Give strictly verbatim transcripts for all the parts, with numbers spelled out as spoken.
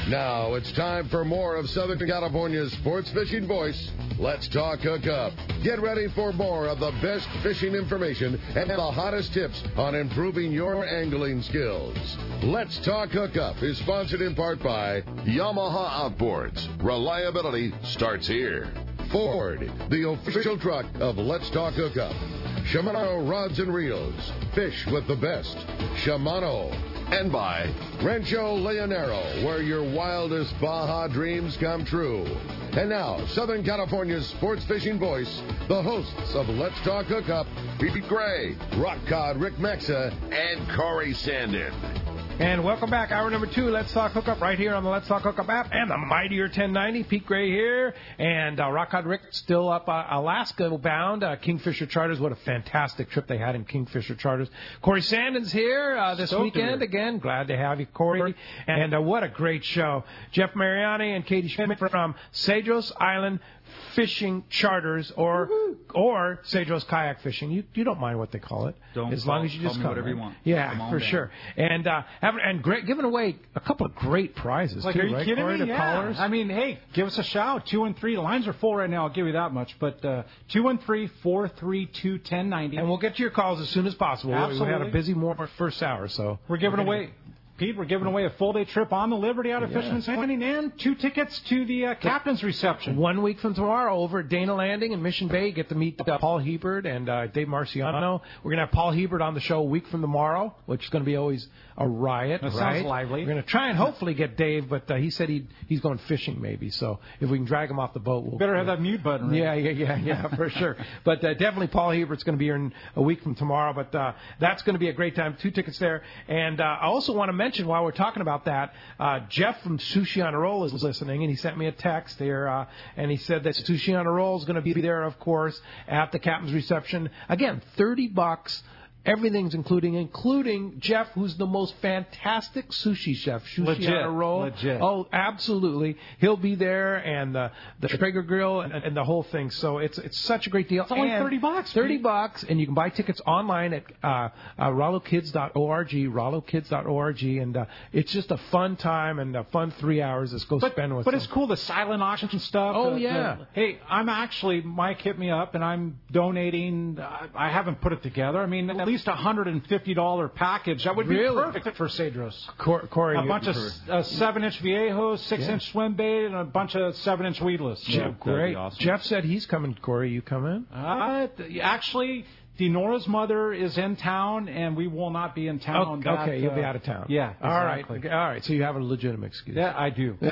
Now it's time for more of Southern California's sports fishing voice. Let's talk hookup. Get ready for more of the best fishing information and the hottest tips on improving your angling skills. Let's talk hookup is sponsored in part by Yamaha Outboards. Reliability starts here. Ford, the official truck of Let's Talk Hookup. Shimano Rods and Reels. Fish with the best. Shimano. And by Rancho Leonero, where your wildest Baja dreams come true. And now, Southern California's sports fishing voice, the hosts of Let's Talk Hookup, Pete Gray, Rock Cod Rick Mexa, and Corey Sandin. And welcome back. Hour number two, Let's Talk Hookup, right here on the Let's Talk Hookup app and the Mightier ten ninety. Pete Gray here. And uh, Rock Cod Rick still up uh, Alaska bound. Uh, Kingfisher Charters. What a fantastic trip they had in Kingfisher Charters. Corey Sandin's here uh, this so weekend good. again. Glad to have you, Corey. And uh, what a great show. Jeff Mariani and Katie Schmidt from Cedros Island Fishing Charters, or Woo-hoo. or Cedros Kayak Fishing. You you don't mind what they call it, don't as call, long as you just call come. whatever you want. Yeah, for down. sure. And uh, having and great, giving away a couple of great prizes. Like, too, are you right, kidding Corey, me? to Yeah. callers? I mean, hey, give us a shout. Two and three. The lines are full right now. I'll give you that much. But uh, two one three four three two ten ninety. And we'll get to your calls as soon as possible. Absolutely. We had a busy more first hour, so we're giving we're away. Pete, we're giving away a full-day trip on the Liberty out of yeah. Fisherman's Landing and two tickets to the uh, captain's reception. One week from tomorrow over at Dana Landing in Mission Bay. Get to meet uh, Paul Hebert and uh, Dave Marciano. We're going to have Paul Hebert on the show a week from tomorrow, which is going to be always a riot. That right? sounds lively. We're going to try and hopefully get Dave, but uh, he said he'd, he's going fishing maybe. So if we can drag him off the boat, we'll... Better have that mute button, right? Yeah, yeah, yeah, yeah, for sure. But uh, definitely Paul Hebert's going to be here in a week from tomorrow. But uh, that's going to be a great time. Two tickets there. And uh, I also want to mention, while we're talking about that, uh, Jeff from Sushi on a Roll is listening, and he sent me a text here, uh, and he said that Sushi on a Roll is going to be there, of course, at the captain's reception. Again, thirty bucks. Everything's including, including Jeff, who's the most fantastic sushi chef. Sushi legit, on a roll. Legit. Oh, absolutely. He'll be there, and uh, the Traeger grill and, and the whole thing. So it's it's such a great deal. It's only and thirty bucks. Thirty bucks, and you can buy tickets online at uh, uh, rollo kids dot org, rollo kids dot org, and uh, it's just a fun time and a fun three hours. Let's go but, spend with. But them. It's cool, the silent auction stuff. Oh the, yeah. The, hey, I'm actually Mike hit me up, and I'm donating. Uh, I haven't put it together. I mean, at least a hundred and fifty dollar package. That would be really? perfect for Cedros. Cor- Corey, a bunch of uh, seven inch Viejos, six yeah. inch swim bait, and a bunch of seven inch weedless. So. Yeah, great. Awesome. Jeff said he's coming. Corey, you coming? Uh, actually. Denora's mother is in town, and we will not be in town. Okay, that, okay you'll uh, be out of town. Yeah, exactly. All right, all right. So you have a legitimate excuse. Yeah, I do. But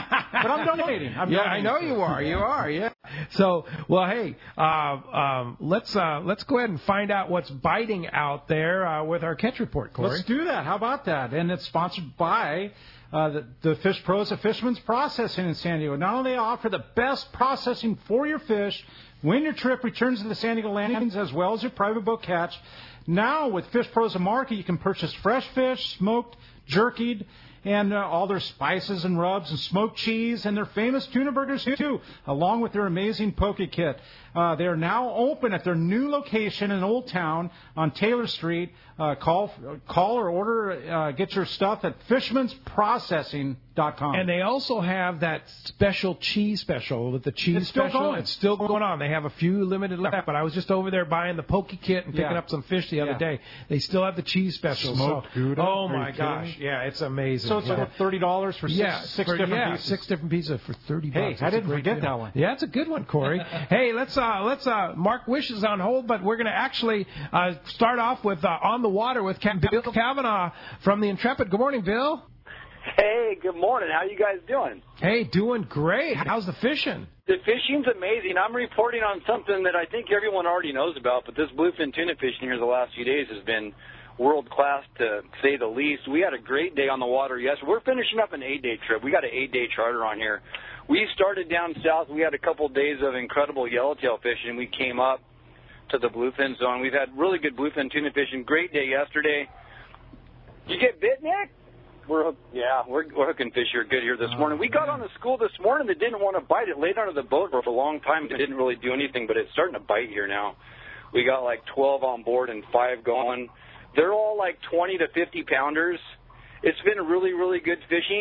I'm donating. I'm yeah, donating. I know you are. You are. Yeah. So, well, hey, uh, um, let's uh, let's go ahead and find out what's biting out there uh, with our catch report, Corey. Let's do that. How about that? And it's sponsored by. Uh, the, the Fish Pros of Fisherman's Processing in San Diego. Not only offer the best processing for your fish when your trip returns to the San Diego landings, as well as your private boat catch, now with Fish Pros of Market, you can purchase fresh fish, smoked, jerkied, and uh, all their spices and rubs and smoked cheese and their famous tuna burgers, too, along with their amazing poke kit. Uh, they are now open at their new location in Old Town on Taylor Street. Uh, call call or order, uh, get your stuff at fishermans processing dot com. And they also have that special cheese special with the cheese it's still special. Going. It's still going on. They have a few limited left, but I was just over there buying the poke kit and picking yeah. up some fish the other yeah. day. They still have the cheese special. Smoked so, Gouda? Oh, Are my gosh. Yeah, it's amazing. So it's yeah. like thirty dollars for six, yeah, six for, different yeah, pieces. six different pieces for thirty bucks. Hey, That's I didn't a great forget deal. that one. Yeah, it's a good one, Corey. Hey, let's, uh, let's uh, Mark Wish is on hold, but we're going to actually uh, start off with uh, On the Water with Bill Kavanaugh from the Intrepid. Good morning, Bill. Hey, good morning. How you guys doing? Hey, doing great. How's the fishing? The fishing's amazing. I'm reporting on something that I think everyone already knows about, but this bluefin tuna fishing here the last few days has been world-class, to say the least. We had a great day on the water yesterday. We're finishing up an eight-day trip. We got an eight-day charter on here. We started down south. We had a couple of days of incredible yellowtail fishing. We came up to the bluefin zone. We've had really good bluefin tuna fishing. Great day yesterday. Did you get bit, Nick? We're yeah, we're, we're hooking fish here good here this morning. We got on the school this morning that didn't want to bite. It laid under the boat for a long time. It didn't really do anything, but it's starting to bite here now. We got like twelve on board and five going. They're all like twenty to fifty pounders. It's been really, really good fishing.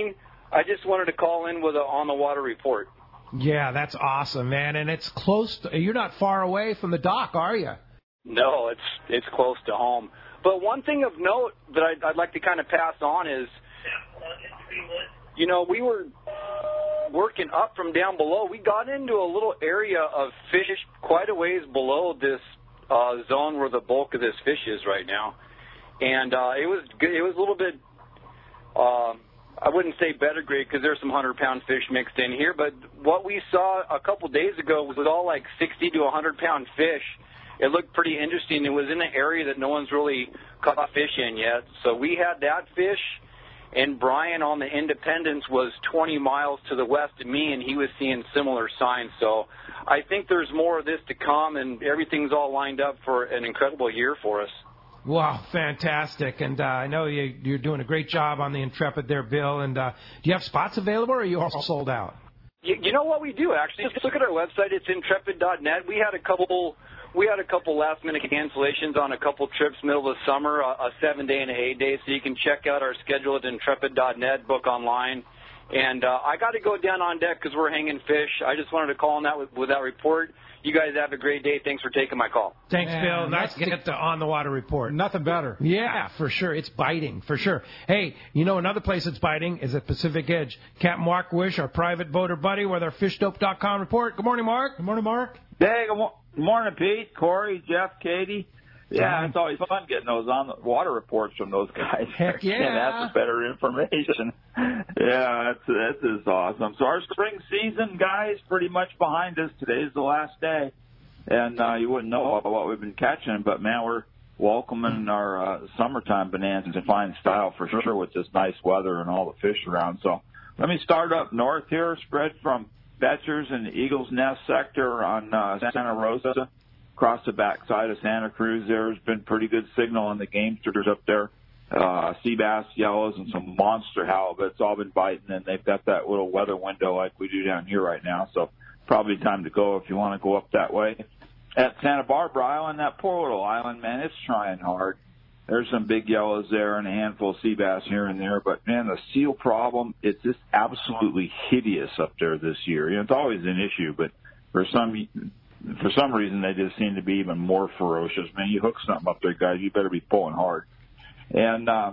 I just wanted to call in with a on-the-water report. Yeah, that's awesome, man. And it's close to, you're not far away from the dock, are you? No, it's it's close to home. But one thing of note that I'd, I'd like to kind of pass on is, you know, we were working up from down below. We got into a little area of fish quite a ways below this uh, zone where the bulk of this fish is right now. And uh, it was good. It was a little bit, uh, I wouldn't say better grade because there's some hundred-pound fish mixed in here, but what we saw a couple days ago was all like sixty to one hundred-pound fish. It looked pretty interesting. It was in an area that no one's really caught fish in yet. So we had that fish, and Brian on the Independence was twenty miles to the west of me, and he was seeing similar signs. So I think there's more of this to come, and everything's all lined up for an incredible year for us. Wow, fantastic. And uh, I know you, you're doing a great job on the Intrepid there, Bill. And uh, do you have spots available, or are you all sold out? You, you know what we do, actually? Just look at our website. It's intrepid dot net. We had a couple... We had a couple last-minute cancellations on a couple trips middle of the summer, a, a seven-day and a eight-day, so you can check out our schedule at intrepid dot net, book online. And uh, I got to go down on deck because we're hanging fish. I just wanted to call on that with, with that report. You guys have a great day. Thanks for taking my call. Thanks, Man, Bill. Nice to get the on-the-water report. Nothing better. Yeah, for sure. It's biting, for sure. Hey, you know another place that's biting is at Pacific Edge. Captain Mark Wish, our private boater buddy, with our fish dope dot com report. Good morning, Mark. Good morning, Mark. Hey, good, mo- good morning, Pete, Corey, Jeff, Katie. Yeah, it's always fun getting those on-the-water reports from those guys. Heck yeah. yeah that's better information. Yeah, that's, that's just awesome. So our spring season, guys, pretty much behind us. Today's the last day. And uh, you wouldn't know what we've been catching, but, man, we're welcoming our uh, summertime bonanza in fine style for sure with this nice weather and all the fish around. So let me start up north here, spread from Betchers and the Eagles Nest sector on uh, Santa Rosa. Across the backside of Santa Cruz, there's been pretty good signal on the gamesters up there. Uh, sea bass, yellows, and some monster halibuts all been biting, and they've got that little weather window like we do down here right now. So probably time to go if you want to go up that way. At Santa Barbara Island, that poor little island, man, it's trying hard. There's some big yellows there and a handful of sea bass here and there. But, man, the seal problem, it's just absolutely hideous up there this year. You know, it's always an issue, but for some for some reason they just seem to be even more ferocious. Man, you hook something up there, guys, you better be pulling hard. And uh,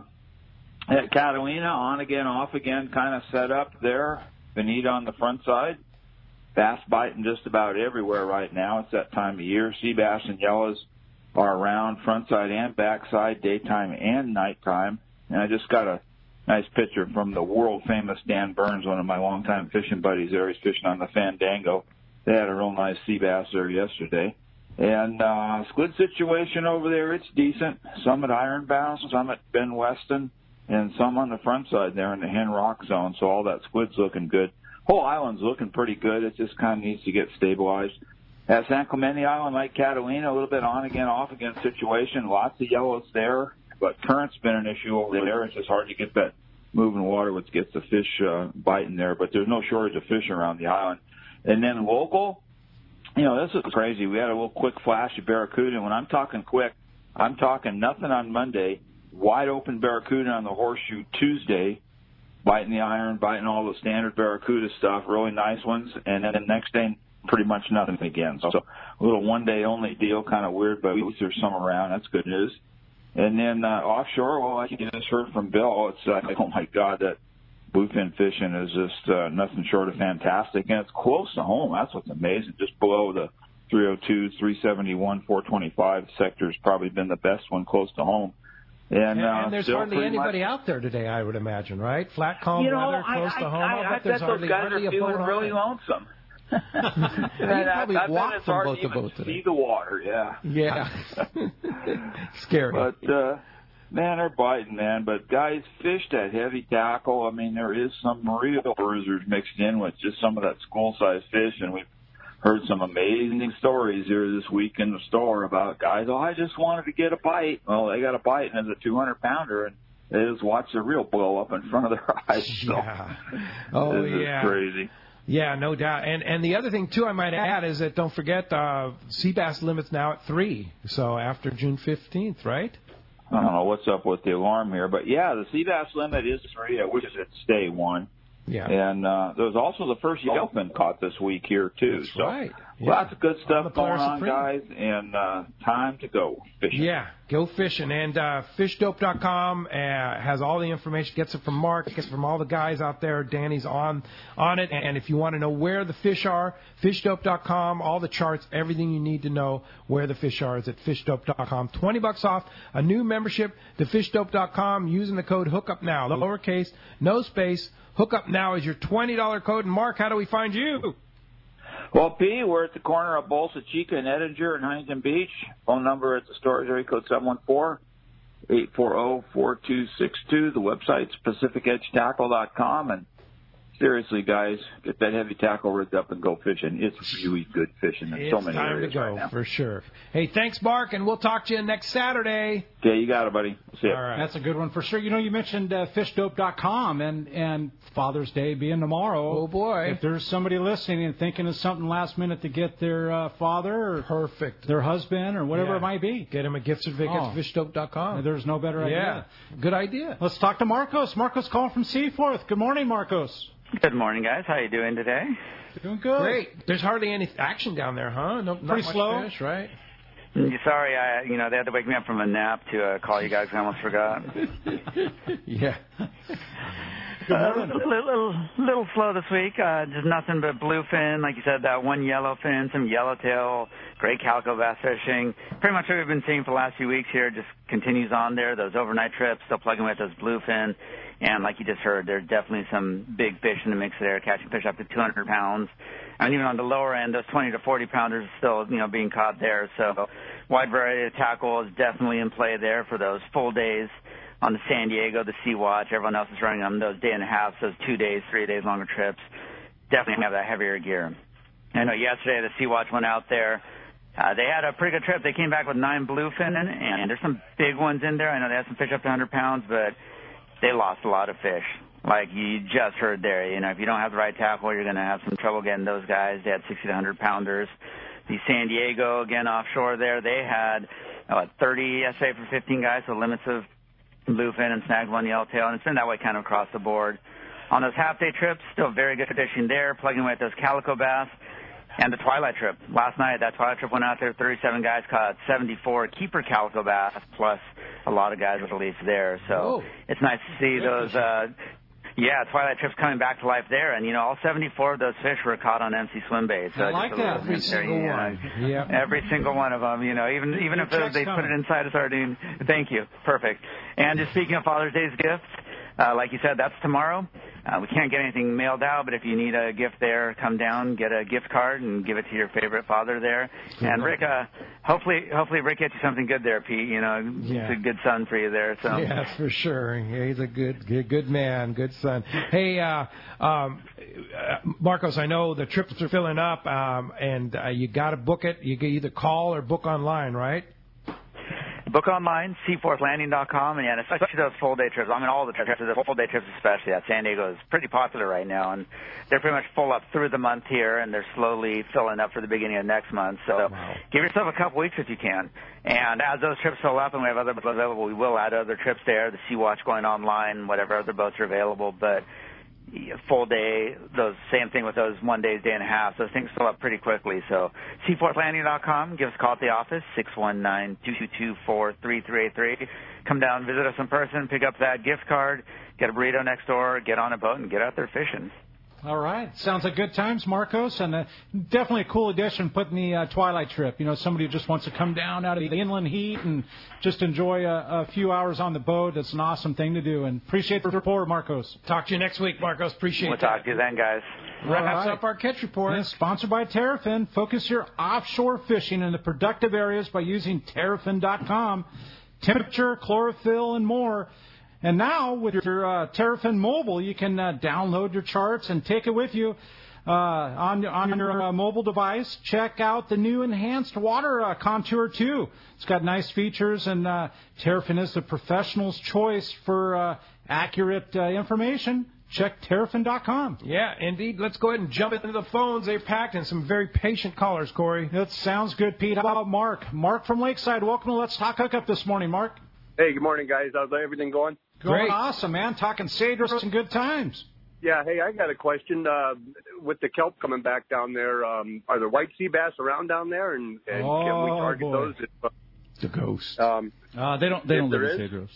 at Catalina, on again, off again, kind of set up there. Bonita on the front side. Bass biting just about everywhere right now. It's that time of year. Sea bass and yellows are around front side and back side, daytime and nighttime. And I just got a nice picture from the world-famous Dan Burns, one of my longtime fishing buddies there. He's fishing on the Fandango. They had a real nice sea bass there yesterday. And uh, squid situation over there, it's decent. Some at Ironbound, some at Ben Weston, and some on the front side there in the Hen Rock zone. So all that squid's looking good. Whole island's looking pretty good. It just kind of needs to get stabilized. At San Clemente Island, like Catalina, a little bit on again, off again situation. Lots of yellows there, but current's been an issue over there. It's just hard to get that moving water, which gets the fish uh, biting there. But there's no shortage of fish around the island. And then local, you know, this is crazy. We had a little quick flash of barracuda. And when I'm talking quick, I'm talking nothing on Monday, wide open barracuda on the Horseshoe Tuesday, biting the iron, biting all the standard barracuda stuff, really nice ones. And then the next day, pretty much nothing again. So a little one-day only deal, kind of weird, but at least there's some around. That's good news. And then uh, offshore, well, like you just heard from Bill, it's uh, oh, my God, that bluefin fishing is just uh, nothing short of fantastic. And it's close to home. That's what's amazing. Just below the three oh two, three seventy-one, four twenty-five sector has probably been the best one close to home. And, and, uh, and there's hardly anybody much... out there today, I would imagine, right? Flat, calm you know, weather, close I, to home. I, I, I bet I there's bet hardly, those guys hardly are a feeling boat really on lonesome. You probably I, walk I from boat to boat today. See the water, yeah. Yeah. Scary. But, uh, man, they're biting, man. But guys, fish that heavy tackle. I mean, there is some real bruisers mixed in with just some of that school-sized fish, and we've heard some amazing stories here this week in the store about guys, oh, I just wanted to get a bite. Well, they got a bite, and it's a two hundred pounder, and they just watch the reel blow up in front of their eyes. So, yeah. Oh, this yeah. is crazy. Yeah, no doubt. And and the other thing, too, I might add is that don't forget uh, sea bass limit's now at three, so after June fifteenth, right? I don't know what's up with the alarm here, but, yeah, the sea bass limit is three. I wish it'd stay one. Yeah. And uh, there was also the first yellowfin caught this week here, too. That's so right. Yeah. Lots of good stuff going on, Supreme. guys, and uh, time to go fishing. Yeah, go fishing. And uh, fish dope dot com uh, has all the information. Gets it from Mark. Gets it from all the guys out there. Danny's on on it. And if you want to know where the fish are, fish dope dot com, all the charts, everything you need to know where the fish are is at fish dope dot com. twenty bucks off a new membership to fish dope dot com using the code HOOKUPNOW. Lowercase, no space. HOOKUPNOW is your twenty dollars code. And, Mark, how do we find you? Well, P, we're at the corner of Bolsa Chica and Edinger in Huntington Beach. Phone number at the store is area code seven one four, eight four zero, four two six two. The website's pacific edge tackle dot com. And seriously, guys, get that heavy tackle rigged up and go fishing. It's really good fishing in it's so many time areas to go, right now. for sure. Hey, thanks, Mark, and we'll talk to you next Saturday. Okay, you got it, buddy. See ya. All right. That's a good one for sure. You know, you mentioned uh, fish dope dot com and, and Father's Day being tomorrow. Oh, boy. If there's somebody listening and thinking of something last minute to get their uh, father or Perfect. their husband or whatever Yeah. it might be, Get him a gift certificate Oh. at fish dope dot com. there's no better idea. Yeah, good idea. Let's talk to Marcos. Marcos calling from Seaforth. Good morning, Marcos. Good morning, guys. How you doing today? Doing good. Great. There's hardly any action down there, huh? No, not Pretty much slow. fish, right? Sorry, I you know they had to wake me up from a nap to uh, call you guys. I almost forgot. Yeah. Uh, a little, little, little slow this week. Uh, just nothing but bluefin, like you said, that one yellowfin, some yellowtail, gray calico bass fishing. Pretty much what we've been seeing for the last few weeks here just continues on there. Those overnight trips, still plugging with those bluefin. And like you just heard, there's definitely some big fish in the mix there, catching fish up to two hundred pounds. And even on the lower end, those twenty to forty pounders are still, you know, being caught there. So wide variety of tackle is definitely in play there for those full days on the San Diego, the Sea Watch. Everyone else is running on those day and a half, those two days, three days longer trips. Definitely have that heavier gear. I know yesterday the Sea Watch went out there. Uh, they had a pretty good trip. They came back with nine bluefin, and, and there's some big ones in there. I know they had some fish up to one hundred pounds, but they lost a lot of fish. Like you just heard there, you know, if you don't have the right tackle, you're going to have some trouble getting those guys. They had sixty to one hundred pounders. The San Diego, again, offshore there, they had uh, thirty S A for fifteen guys, so limits of bluefin and snagged one yellowtail, and it's been that way kind of across the board. On those half-day trips, still very good fishing there, plugging away at those calico bass. And the twilight trip. Last night, that twilight trip went out there, thirty-seven guys caught seventy-four keeper calico bass, plus a lot of guys with release there. So Whoa. It's nice to see those, uh, yeah, twilight trips coming back to life there. And, you know, all seventy-four of those fish were caught on M C swim baits. So I like just a that. little Every hint there, single you know. one. Yep. Every single one of them, you know, even even if check's they put coming. it inside a sardine. Thank you. Perfect. And just speaking of Father's Day's gifts, uh, like you said, that's tomorrow. Uh, we can't get anything mailed out, but if you need a gift there, come down, get a gift card, and give it to your favorite father there. And Rick, uh, hopefully, hopefully Rick gets you something good there, Pete. You know, Yeah. he's a good son for you there. So. Yeah, that's for sure. Yeah, he's a good, good, good man, good son. Hey, uh, um, uh, Marcos, I know the trips are filling up, um, and uh, you got to book it. You can either call or book online, right? Book online, seaforth landing dot com, and yeah, especially those full day trips. I mean, all the trips, the full day trips especially. Yeah, San Diego is pretty popular right now, and they're pretty much full up through the month here, and they're slowly filling up for the beginning of next month. So Wow. give yourself a couple weeks if you can. And as those trips fill up and we have other boats available, we will add other trips there. The Sea Watch going online, whatever other boats are available, but full day, those same thing with those one days, day and a half. Those things fill up pretty quickly. So seaforth landing dot com, give us a call at the office, six one nine, two two two, four three three eight three. Come down, visit us in person, pick up that gift card, get a burrito next door, get on a boat, and get out there fishing. All right. Sounds like good times, Marcos, and uh, definitely a cool addition putting the uh, twilight trip. You know, somebody who just wants to come down out of the inland heat and just enjoy a, a few hours on the boat. It's an awesome thing to do, and appreciate the report, Marcos. Talk to you next week, Marcos. Appreciate We'll that. talk to you then, guys. Wraps All right. up our catch report. And it's sponsored by Terrafin. Focus your offshore fishing in the productive areas by using terrafin dot com. Temperature, chlorophyll, and more. And now, with your uh, Terrafin mobile, you can uh, download your charts and take it with you uh, on, on your uh, mobile device. Check out the new Enhanced Water uh, Contour two. It's got nice features, and uh, Terrafin is the professional's choice for uh, accurate uh, information. Check terrafin dot com. Yeah, indeed. Let's go ahead and jump into the phones. They're packed, and some very patient callers, Corey. That sounds good, Pete. How about Mark? Mark from Lakeside. Welcome to Let's Talk Hookup this morning, Mark. Hey, good morning, guys. How's everything going? Going Great. awesome, man. Talking Cedros and good times. Yeah, hey, I got a question. Uh, with the kelp coming back down there, um, are there white sea bass around down there, and, and oh, can we target boy. those? If, uh, the ghost. Um, uh, they don't. They don't live in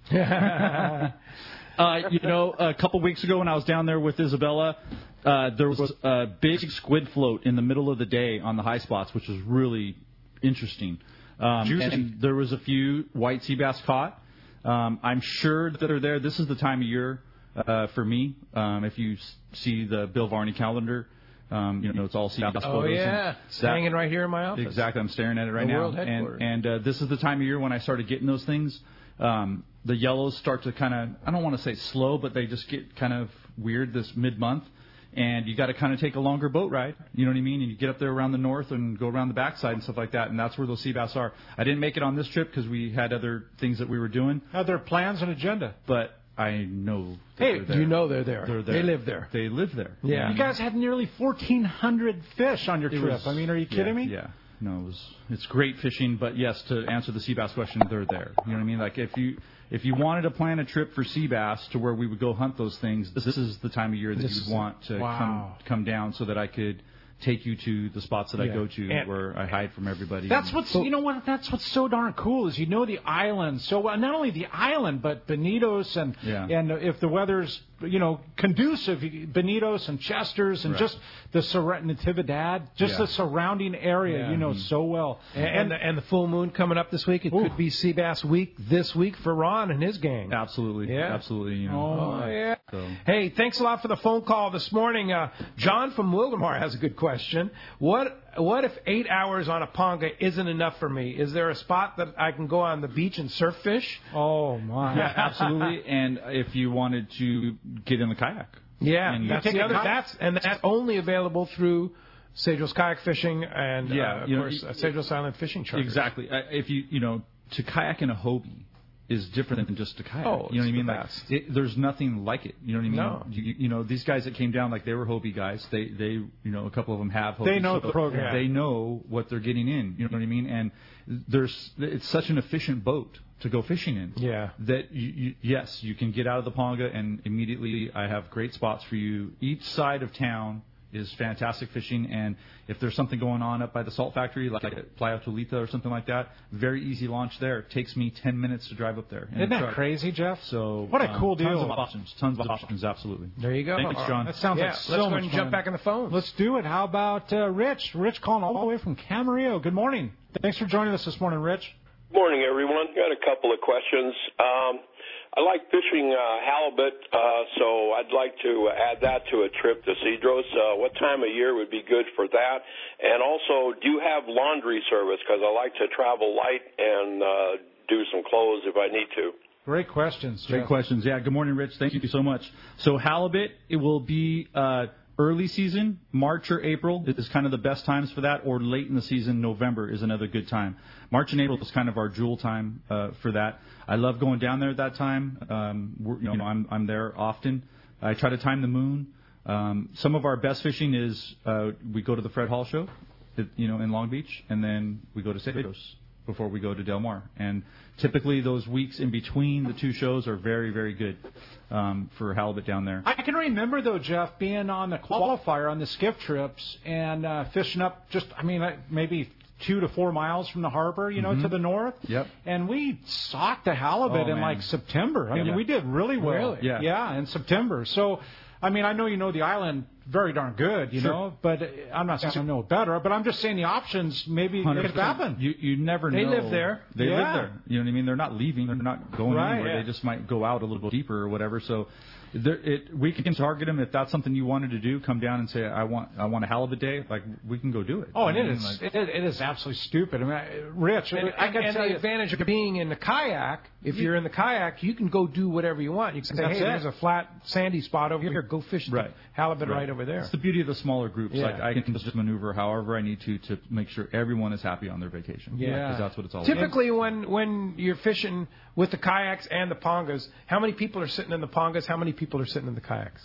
Cedros. uh, you know, a couple weeks ago when I was down there with Isabella, uh, there was a big squid float in the middle of the day on the high spots, which was really interesting. Um, and there was a few white sea bass caught. Um, I'm sure that they're there. This is the time of year. Uh, for me, um, if you s- see the Bill Varney calendar, um, you know, it's all sea bass photos. Oh, yeah. It's that, hanging right here in my office. Exactly. I'm staring at it right the now. World and headquarters. and uh, this is the time of year when I started getting those things. Um, the yellows start to kind of, I don't want to say slow, but they just get kind of weird this mid-month. And you got to kind of take a longer boat ride, you know what I mean? And you get up there around the north and go around the backside and stuff like that, and that's where those sea bass are. I didn't make it on this trip because we had other things that we were doing. Other plans and agenda. But I know that Hey, they're there. You know they're there. They're there. They live there. They live there. Yeah. You guys had nearly fourteen hundred fish on your It trip. was- I mean, are you kidding yeah, me? Yeah. No, it was, it's great fishing, but yes, to answer the sea bass question, they're there. You know what I mean? Like if you if you wanted to plan a trip for sea bass to where we would go hunt those things, this, this is the time of year that This you'd is- want to wow. come come down so that I could take you to the spots that I Yeah. go to And- where I hide from everybody. That's and- what's you know what that's what's so darn cool is you know the island so well. Not only the island, but Bonitos and Yeah. and if the weather's you know conducive, Bonitos and Chester's and Right. just the sur- Natividad, just Yeah. the surrounding area, Yeah. you know so well. And, and, the, and the full moon coming up this week. It Ooh. could be Sea Bass Week this week for Ron and his gang. Absolutely. Yeah. Absolutely. You know. Oh, yeah. So. Hey, thanks a lot for the phone call this morning. Uh, John from Wildomar has a good question. What what if eight hours on a ponga isn't enough for me? Is there a spot that I can go on the beach and surf fish? Oh my! Yeah, absolutely. And if you wanted to get in the kayak. Yeah, And you that's take the a other. kayak- That's and that's only available through Cedros Kayak Fishing and Yeah, uh, of you know, course y- uh, Cedros Island Fishing Charters. Exactly. Uh, If you you know to kayak in a Hobie is different than just to kayak. Oh, you know what I it's mean? the Like best. it, there's nothing like it. You know what I mean? No. You, you know these guys that came down like they were Hobie guys. They they you know a couple of them have Hobies. They know so the program. They know what they're getting in. You know what I mean? And there's it's such an efficient boat to go fishing in. Yeah. That you, you, yes, you can get out of the ponga and immediately I have great spots for you. Each side of town is fantastic fishing, and if there's something going on up by the salt factory, like at Playa Tulita or something like that, very easy launch there. It takes me ten minutes to drive up there. in Isn't a that truck. crazy, Jeff? So What a um, cool Tons deal. of options. Tons of options. Absolutely. There you go. Thanks, John. That sounds Yeah, like let's so go ahead much and fun. jump back in the phones. Let's do it. How about uh, Rich? Rich calling all the way from Camarillo. Good morning. Thanks for joining us this morning, Rich. Morning, everyone. Got a couple of questions. Um, I like fishing uh, halibut, uh, so I'd like to add that to a trip to Cedros. Uh, what time of year would be good for that? And also, do you have laundry service? Because I like to travel light and uh, do some clothes if I need to. Great questions, Great Jeff. questions. Yeah. Good morning, Rich. Thank you so much. So halibut, it will be uh, early season, March or April is kind of the best times for that, or late in the season, November is another good time. March and April is kind of our jewel time uh, for that. I love going down there at that time. Um, we're, you know, I'm I'm there often. I try to time the moon. Um, some of our best fishing is uh, we go to the Fred Hall show, you know, in Long Beach, and then we go to Cedros before we go to Del Mar. And typically those weeks in between the two shows are very, very good um, for halibut down there. I can remember, though, Jeff, being on the qualifier on the skiff trips and uh, fishing up just, I mean, like maybe two to four miles from the harbor, you know, Mhm. to the north. Yep. And we socked the halibut Oh, in man. like September. I mean, Yeah. we did really well. Really? Yeah. Yeah, in September. So, I mean, I know you know the island very darn good, you Sure. know, but uh, I'm not saying I know it better, but I'm just saying the options maybe one hundred could percent. happen. You you never They know. live there. They Yeah. live there. You know what I mean? They're not leaving. They're not going Right, anywhere. yeah. They just might go out a little deeper or whatever. So there, it, we can target them if that's something you wanted to do. Come down and say, I want I want a halibut day. Like we can go do it. Oh, and I it mean, is like- it, it is absolutely stupid. I mean, I- Rich, And, I and, can and tell the you. advantage of being in the kayak, if you're in the kayak, you can go do whatever you want. You can say, That's hey, it. there's a flat, sandy spot over here. Go fish Right. the halibut right, Right. over there. It's the beauty of the smaller groups. Yeah. Like I can just maneuver however I need to to make sure everyone is happy on their vacation. Yeah. because that's what it's all about. Typically, when, when you're fishing with the kayaks and the pongas, how many people are sitting in the pongas? How many people are sitting in the kayaks?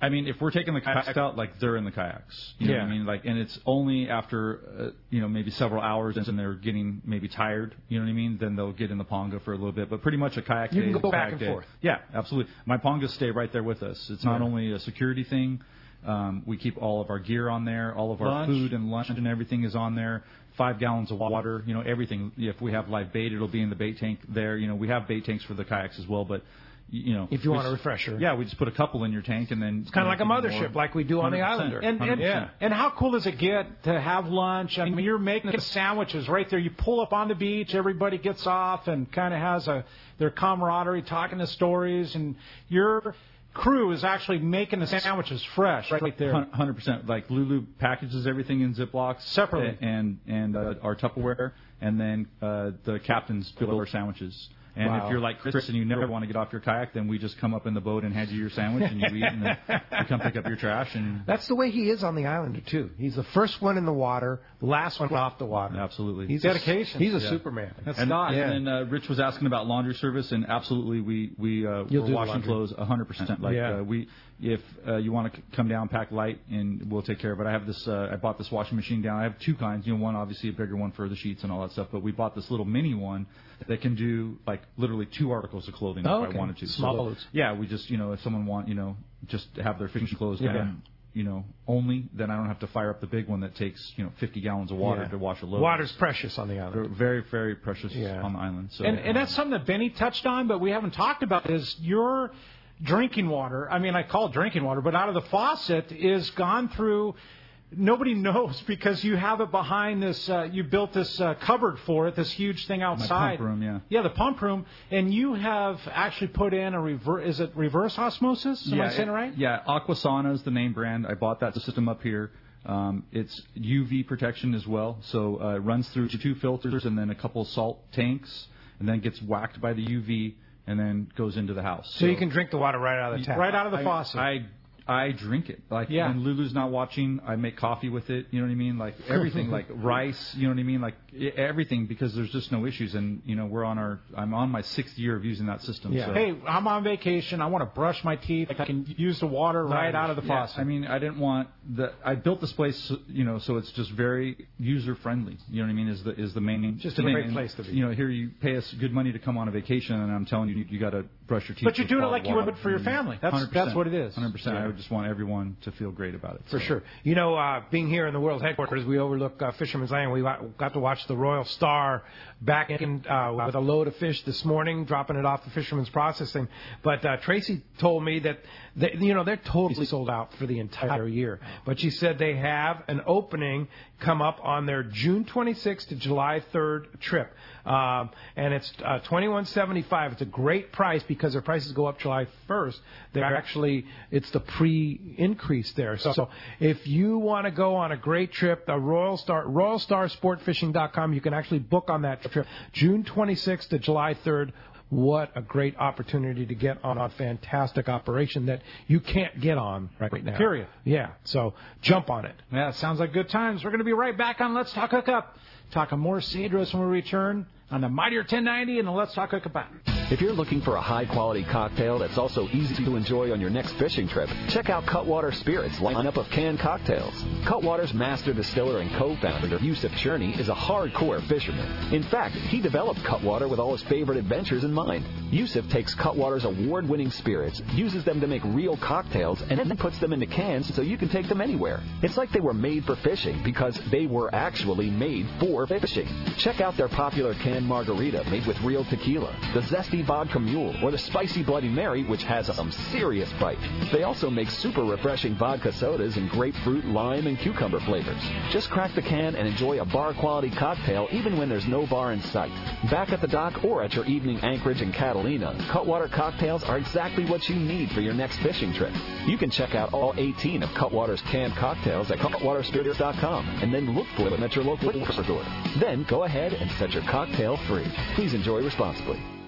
I mean, if we're taking the kayaks out, like they're in the kayaks. You know yeah. what I mean? Like, and it's only after, uh, you know, maybe several hours and they're getting maybe tired. You know what I mean? Then they'll get in the Ponga for a little bit. But pretty much a kayak you day. You can go back and day. forth. Yeah, absolutely. My Pongas stay right there with us. It's not yeah. only a security thing. Um, we keep all of our gear on there. All of our lunch. food and lunch and everything is on there. Five gallons of water. You know, everything. If we have live bait, it'll be in the bait tank there. You know, we have bait tanks for the kayaks as well, but. You know, if you want just, a refresher, yeah, we just put a couple in your tank, and then it's kind of like a mothership, like we do on the Islander. And, and, yeah. and how cool does it get to have lunch? I mean, you're making sandwiches right there. You pull up on the beach, everybody gets off, and kind of has a their camaraderie, talking the stories, and your crew is actually making the sandwiches fresh right there. one hundred percent. Like Lulu packages everything in Ziplocs separately, and and uh, our Tupperware, and then uh, the captains build our sandwiches. And wow. if you're like Chris and you never want to get off your kayak, then we just come up in the boat and hand you your sandwich and you eat, and then you come pick up your trash. And that's the way he is on the Islander too. He's the first one in the water, the last one off the water. Absolutely, he's dedication. A, he's a yeah. Superman. That's and, not. And then uh, Rich was asking about laundry service, and absolutely, we we uh, we're washing clothes one hundred percent. Like yeah. uh, we, if uh, you want to c- come down, pack light, and we'll take care of it. I have this. Uh, I bought this washing machine down. I have two kinds. You know, one obviously a bigger one for the sheets and all that stuff, but we bought this little mini one that can do like literally two articles of clothing oh, if okay. I wanted to. Small so, loads. Yeah, we just you know if someone want you know just have their fishing clothes yeah. down. You know, only then I don't have to fire up the big one that takes you know fifty gallons of water yeah. to wash a load. Water's precious on the island. They're very, very precious yeah. on the island. So, and, and that's something that Benny touched on, but we haven't talked about is your drinking water. I mean, I call it drinking water, but out of the faucet is gone through. Nobody knows because you have it behind this. Uh, you built this uh, cupboard for it, this huge thing outside. My pump room, yeah. Yeah, the pump room, and you have actually put in a reverse. Is it reverse osmosis? Am yeah, I saying it right? Yeah, Aquasana is the name brand. I bought that system up here. Um, it's U V protection as well, so uh, it runs through two filters and then a couple salt tanks, and then gets whacked by the U V and then goes into the house. So, so you can drink the water right out of the tap. Right out of the I, faucet. I I drink it. Like yeah. when Lulu's not watching, I make coffee with it. You know what I mean? Like everything, like rice. You know what I mean? Like everything, because there's just no issues. And you know, we're on our. I'm on my sixth year of using that system. Yeah. So. Hey, I'm on vacation. I want to brush my teeth. I can use the water right out of the yeah. faucet. I mean, I didn't want the. I built this place, you know, so it's just very user friendly. You know what I mean? Is the is the main. Just a thing. great and, place to be. You know, here you pay us good money to come on a vacation, and I'm telling you, you, you got to brush your teeth. But you're doing it like you would for your family. That's one hundred percent. That's what it is. one hundred percent. Yeah. I would just want everyone to feel great about it. For so. sure. You know, uh, being here in the world headquarters, we overlook uh, Fisherman's Land. We got to watch the Royal Star back in uh, with a load of fish this morning, dropping it off the Fisherman's Processing. But uh, Tracy told me that, they, you know, they're totally sold out for the entire year. But she said they have an opening come up on their June twenty-sixth to July third trip. Um, and it's uh, twenty-one seventy-five. It's a great price because their prices go up July first. They're actually, it's the pre-increase there. So, so if you want to go on a great trip, the Royal Star, royal star sport fishing dot com, you can actually book on that trip June twenty-sixth to July third. What a great opportunity to get on a fantastic operation that you can't get on right now. Period. Yeah, so jump on it. Yeah, it sounds like good times. We're going to be right back on Let's Talk Hookup. Talking more Cedros when we return on the Mightier ten ninety and the Let's Talk Hookup app. If you're looking for a high-quality cocktail that's also easy to enjoy on your next fishing trip, check out Cutwater Spirits' lineup of canned cocktails. Cutwater's master distiller and co-founder, Yusuf Cherney, is a hardcore fisherman. In fact, he developed Cutwater with all his favorite adventures in mind. Yusuf takes Cutwater's award-winning spirits, uses them to make real cocktails, and then puts them into cans so you can take them anywhere. It's like they were made for fishing because they were actually made for fishing. Check out their popular canned margarita made with real tequila, the zesty vodka mule, or the spicy Bloody Mary, which has some serious bite. They also make super refreshing vodka sodas in grapefruit, lime, and cucumber flavors. Just crack the can and enjoy a bar-quality cocktail even when there's no bar in sight. Back at the dock or at your evening anchorage in Catalina, Cutwater cocktails are exactly what you need for your next fishing trip. You can check out all eighteen of Cutwater's canned cocktails at cutwater spirits dot com and then look for them at your local liquor store. Then go ahead and set your cocktail free. Please enjoy responsibly.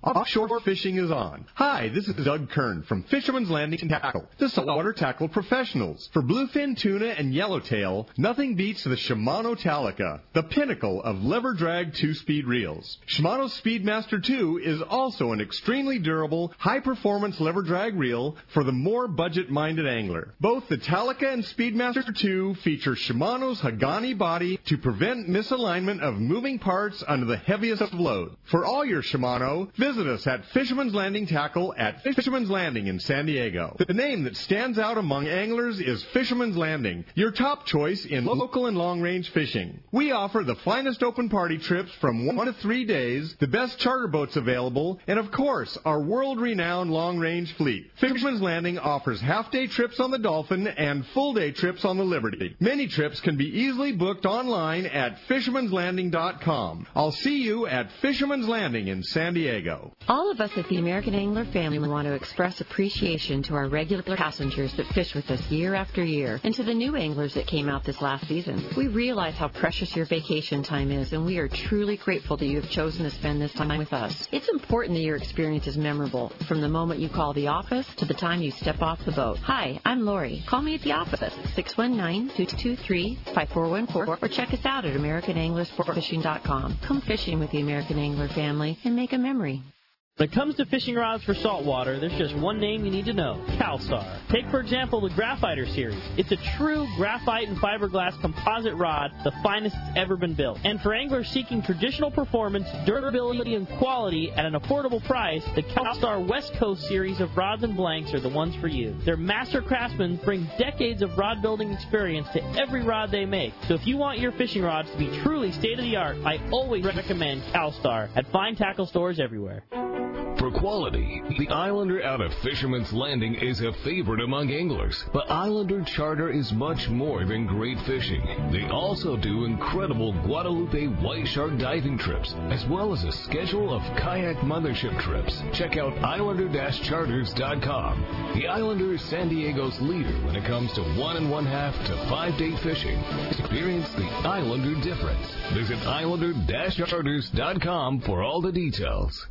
Offshore fishing is on. Hi, this is Doug Kern from Fisherman's Landing Tackle, the saltwater tackle professionals. For bluefin tuna and yellowtail, nothing beats the Shimano Talica, the pinnacle of lever drag two-speed reels. Shimano's Speedmaster two is also an extremely durable, high-performance lever drag reel for the more budget-minded angler. Both the Talica and Speedmaster two feature Shimano's Hagani body to prevent misalignment of moving parts under the heaviest of loads. For all your Shimano, visit us at Fisherman's Landing Tackle at Fisherman's Landing in San Diego. The name that stands out among anglers is Fisherman's Landing, your top choice in local and long-range fishing. We offer the finest open party trips from one to three days, the best charter boats available, and of course, our world-renowned long-range fleet. Fisherman's Landing offers half-day trips on the Dolphin and full-day trips on the Liberty. Many trips can be easily booked online at fishermans landing dot com. I'll see you at Fisherman's Landing in San Diego. All of us at the American Angler family want to express appreciation to our regular passengers that fish with us year after year, and to the new anglers that came out this last season. We realize how precious your vacation time is, and we are truly grateful that you have chosen to spend this time with us. It's important that your experience is memorable, from the moment you call the office to the time you step off the boat. Hi, I'm Lori. Call me at the office, six one nine, two two three, five four one four, or check us out at american angler sport fishing dot com. Come fishing with the American Angler family and make a memory. When it comes to fishing rods for saltwater, there's just one name you need to know, CalStar. Take, for example, the Graphiter series. It's a true graphite and fiberglass composite rod, the finest that's ever been built. And for anglers seeking traditional performance, durability, and quality at an affordable price, the CalStar West Coast series of rods and blanks are the ones for you. Their master craftsmen bring decades of rod building experience to every rod they make. So if you want your fishing rods to be truly state-of-the-art, I always recommend CalStar at fine tackle stores everywhere. For quality, the Islander out of Fisherman's Landing is a favorite among anglers. But Islander Charter is much more than great fishing. They also do incredible Guadalupe white shark diving trips, as well as a schedule of kayak mothership trips. Check out islander dash charters dot com. The Islander is San Diego's leader when it comes to one and one half to five day fishing. Experience the Islander difference. Visit islander dash charters dot com for all the details.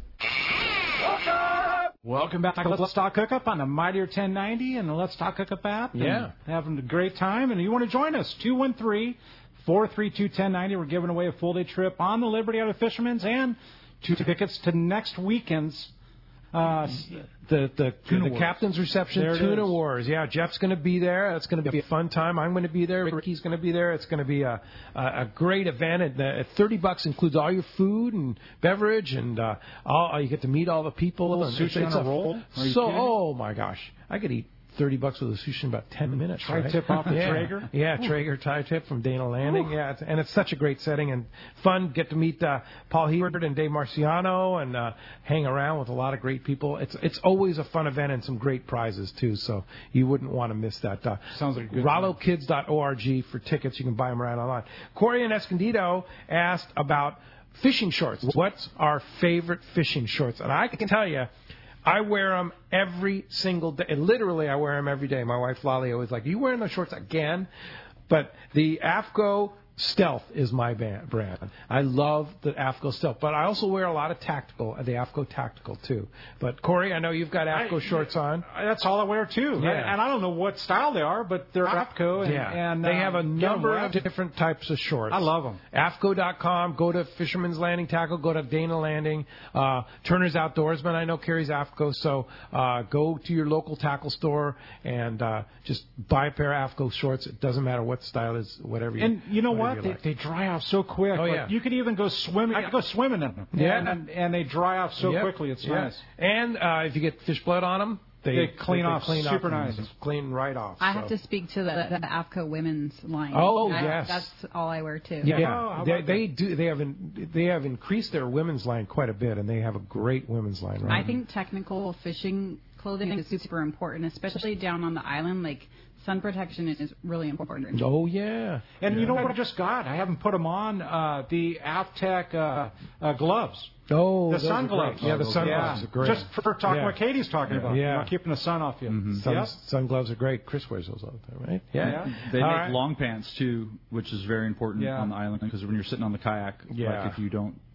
Welcome back to Let's Talk Hookup on the Mightier ten ninety and the Let's Talk Hookup app. Yeah. Having a great time. And you want to join us, two one three, four three two, one zero nine zero. We're giving away a full-day trip on the Liberty out of Fisherman's and two tickets to next weekend's Uh, the the, the captain's reception, There it Tuna is. Wars. Yeah, Jeff's going to be there. It's going to be a fun time. I'm going to be there. Ricky's going to be there. It's going to be a a, a great event. And uh, thirty bucks includes all your food and beverage, and uh, all, you get to meet all the people. And Sushi it's, it's on a roll? Are you So, kidding? oh my gosh, I could eat thirty bucks with a sushi in about ten minutes. Tri right? tip off the yeah. Traeger? Yeah, Traeger tie tip from Dana Landing. Yeah, it's, and it's such a great setting and fun. Get to meet uh, Paul Hebert and Dave Marciano and uh, hang around with a lot of great people. It's it's always a fun event and some great prizes too. So you wouldn't want to miss that. Uh, Sounds like a good Rollo Kids dot org for tickets. You can buy them right online. Corey in Escondido asked about fishing shorts. What's our favorite fishing shorts? And I can tell you, I wear them every single day. And literally, I wear them every day. My wife, Lolly, always like, are you wearing those shorts again? But the AFCO Stealth is my brand. I love the AFCO Stealth. But I also wear a lot of tactical, the AFCO Tactical, too. But, Corey, I know you've got AFCO I, shorts on. That's all I wear, too. Yeah. And I don't know what style they are, but they're AFCO. And, yeah. and they uh, have a number of different types of shorts. I love them. A F C O dot com. Go to Fisherman's Landing Tackle. Go to Dana Landing. Uh, Turner's Outdoorsman, I know, carries AFCO. So uh, go to your local tackle store and uh, just buy a pair of AFCO shorts. It doesn't matter what style it is, whatever you And you know what? You they, like. they dry off so quick. Oh, like, yeah. You could even go swimming. I could go swimming in them. Yeah. And, and they dry off so yep. quickly. It's yep. nice. And uh, if you get fish blood on them, They, they clean they, off they clean super off nice. Clean right off. I so. have to speak to the, the AFCO women's line. Oh, I, yes. That's all I wear, too. Yeah, Oh, they, they do. They have in, they have increased their women's line quite a bit, and they have a great women's line. Right? I think technical fishing clothing is super important, especially down on the island. Like, sun protection is really important. Oh, yeah. And yeah. you know what I just got? I haven't put them on. Uh, the Aftec uh, uh, gloves. Oh, the sun gloves. Yeah, the sun yeah. gloves are great. Just for talking yeah. what Katie's talking yeah. about. Yeah. You know, keeping the sun off you. Mm-hmm. Sun, yep. sun gloves are great. Chris wears those all the time, right? Yeah. yeah. They all make right. long pants, too, which is very important yeah. on the island because when you're sitting on the kayak, yeah. like if you don't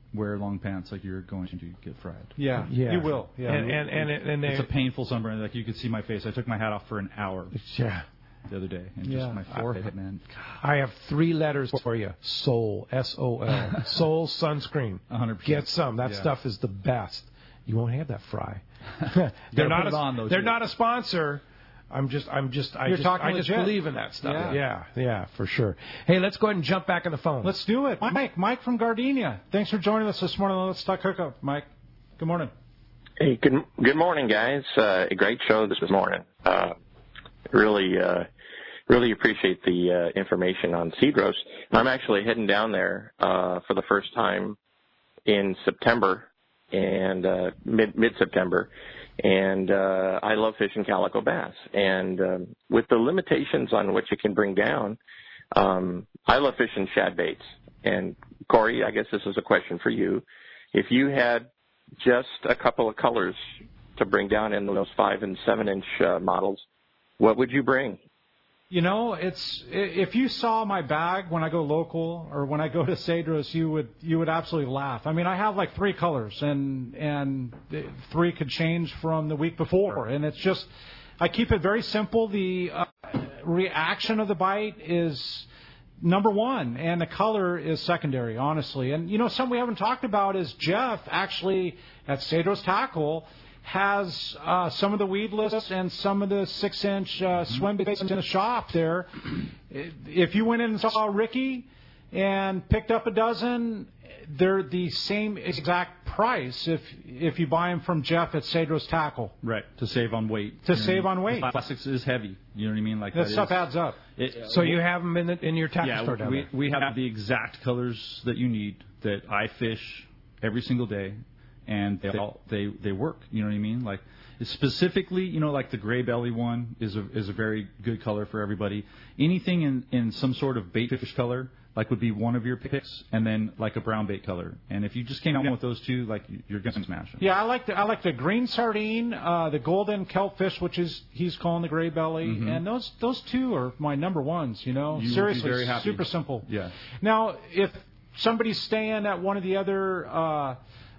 wear long pants like you're going to get fried. Yeah, Yeah. you will. Yeah. And and and, it- and It's they, a painful sunburn. Like you could see my face. I took my hat off for an hour yeah. the other day, and Yeah. just my forehead, man. I have three letters for you. Sol, S O L. Sol sunscreen. one hundred percent. Get some. That Yeah. stuff is the best. You won't have that fry. gotta they're not put it a, on, though, they're too. not a sponsor. I'm just I'm just I You're just talking I just legit. believe in that stuff. Yeah. yeah, yeah, for sure. Hey, let's go ahead and jump back on the phone. Let's do it. Mike, Mike from Gardenia. Thanks for joining us this morning on Let's Talk Hookup. Mike, good morning. Hey, good good morning, guys. Uh, a great show this morning. Uh, really, uh, really appreciate the uh, information on Cedros. I'm actually heading down there uh, for the first time in September and uh, mid mid September, and uh, I love fishing calico bass. And um, with the limitations on what you can bring down, um, I love fishing shad baits. And Corey, I guess this is a question for you. If you had just a couple of colors to bring down in those five and seven inch uh, models, what would you bring? You know, it's if you saw my bag when I go local or when I go to Cedros, you would you would absolutely laugh. I mean, I have like three colors, and and three could change from the week before, and it's just I keep it very simple. The uh, reaction of the bite is number one, and the color is secondary, honestly. And you know, something we haven't talked about is Jeff actually at Cedros Tackle has uh, some of the weedless and some of the six-inch uh, swim baits in the shop there. If you went in and saw Ricky and picked up a dozen, they're the same exact price if if you buy them from Jeff at Cedros Tackle. Right, to save on weight. To You know save what I on mean? weight. The plastics is heavy. You know what I mean? Like That that stuff is- adds up. It, So you have them in the, in your tackle yeah, store down we, there. we have the exact colors that you need that I fish every single day, and they all, they they work. You know what I mean? Like specifically, you know, like the gray belly one is a is a very good color for everybody. Anything in in some sort of bait fish color, like would be one of your picks, and then like a brown bait color. And if you just came out with those two, like you're gonna smash them. Yeah, I like the I like the green sardine, uh, the golden kelpfish, which is he's calling the gray belly, Mhm. and those those two are my number ones. You know, You will be seriously, very happy. super simple. Yeah. Now, if somebody's staying at one of the other uh,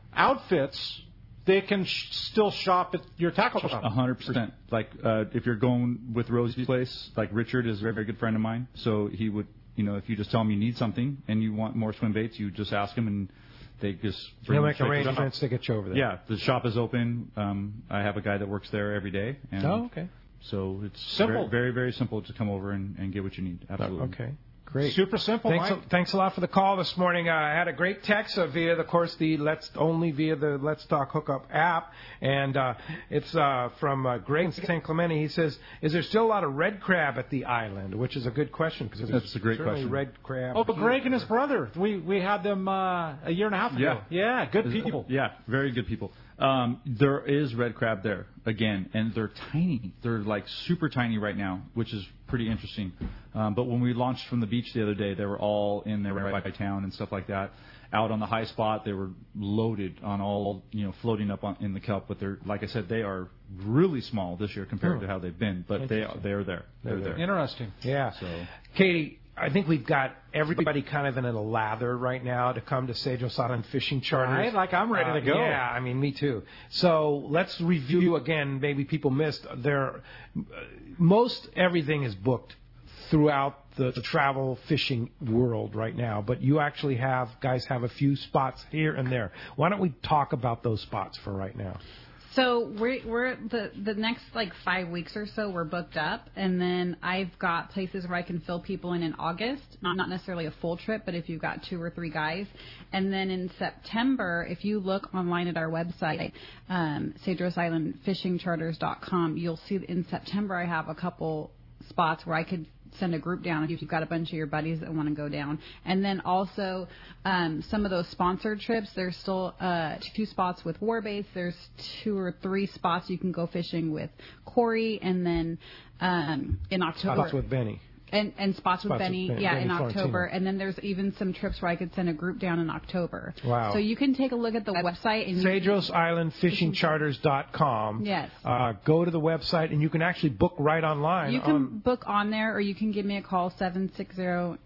outfits, they can sh- still shop at your tackle shop. A hundred percent. Like uh, if you're going with Rosie's place, like Richard is a very, very good friend of mine, so he would, you know, if you just tell him you need something and you want more swim baits, you just ask him and they just bring He'll them make straight to the arrangements shop. to get you over there. Yeah, the shop is open. Um, I have a guy that works there every day. And Oh, okay. So it's Simple. very, very, very simple to come over and, and get what you need. Absolutely. Okay. Great. Super simple, Thanks, Mike. a, thanks a lot for the call this morning. Uh, I had a great text uh, via, the, of course, the Let's only via the Let's Talk Hookup app, and uh, it's uh, from uh, Greg in San Clemente. He says, "Is there still a lot of red crab at the island?" Which is a good question because That's a great question. Red crab. Oh, but Greg and his brother, we we had them uh, a year and a half ago. Yeah. yeah, good people. Yeah, very good people. Um, there is red crab there again, and they're tiny. They're like super tiny right now, which is pretty interesting. Um, but when we launched from the beach the other day, they were all in there right by town and stuff like that. Out on the high spot, they were loaded on all, you know, floating up on, in the kelp. But they're, like I said, they are really small this year compared Oh. to how they've been. But they are, they're there. They're, They're there. there. Interesting. Yeah. So. Katie, I think we've got everybody kind of in a lather right now to come to Cedros Island fishing charters. Right, like I'm ready Uh, to go. Yeah, I mean, me too. So let's review again. Maybe people missed. There, most everything is booked throughout the, the travel fishing world right now, but you actually have guys have a few spots here and there. Why don't we talk about those spots for right now? So we're we're the the next like five weeks or so we're booked up, and then I've got places where I can fill people in in August, not not necessarily a full trip, but if you've got two or three guys, and then in September, if you look online at our website, um, Cedros Island Fishing Charters dot com, you'll see that in September I have a couple spots where I could send a group down if you've got a bunch of your buddies that want to go down. And then also um, some of those sponsored trips, there's still uh, two spots with Warbase. There's two or three spots you can go fishing with Corey, and then um, in October. Spots with Benny. And, and spots with Spots Benny, with Ben- yeah, Benny in October. Florentino. And then there's even some trips where I could send a group down in October. Wow. So you can take a look at the website. and Cedros Island Fishing Charters dot com. Yes. Uh, go to the website, and you can actually book right online. You can on, book on there, or you can give me a call, seven six zero,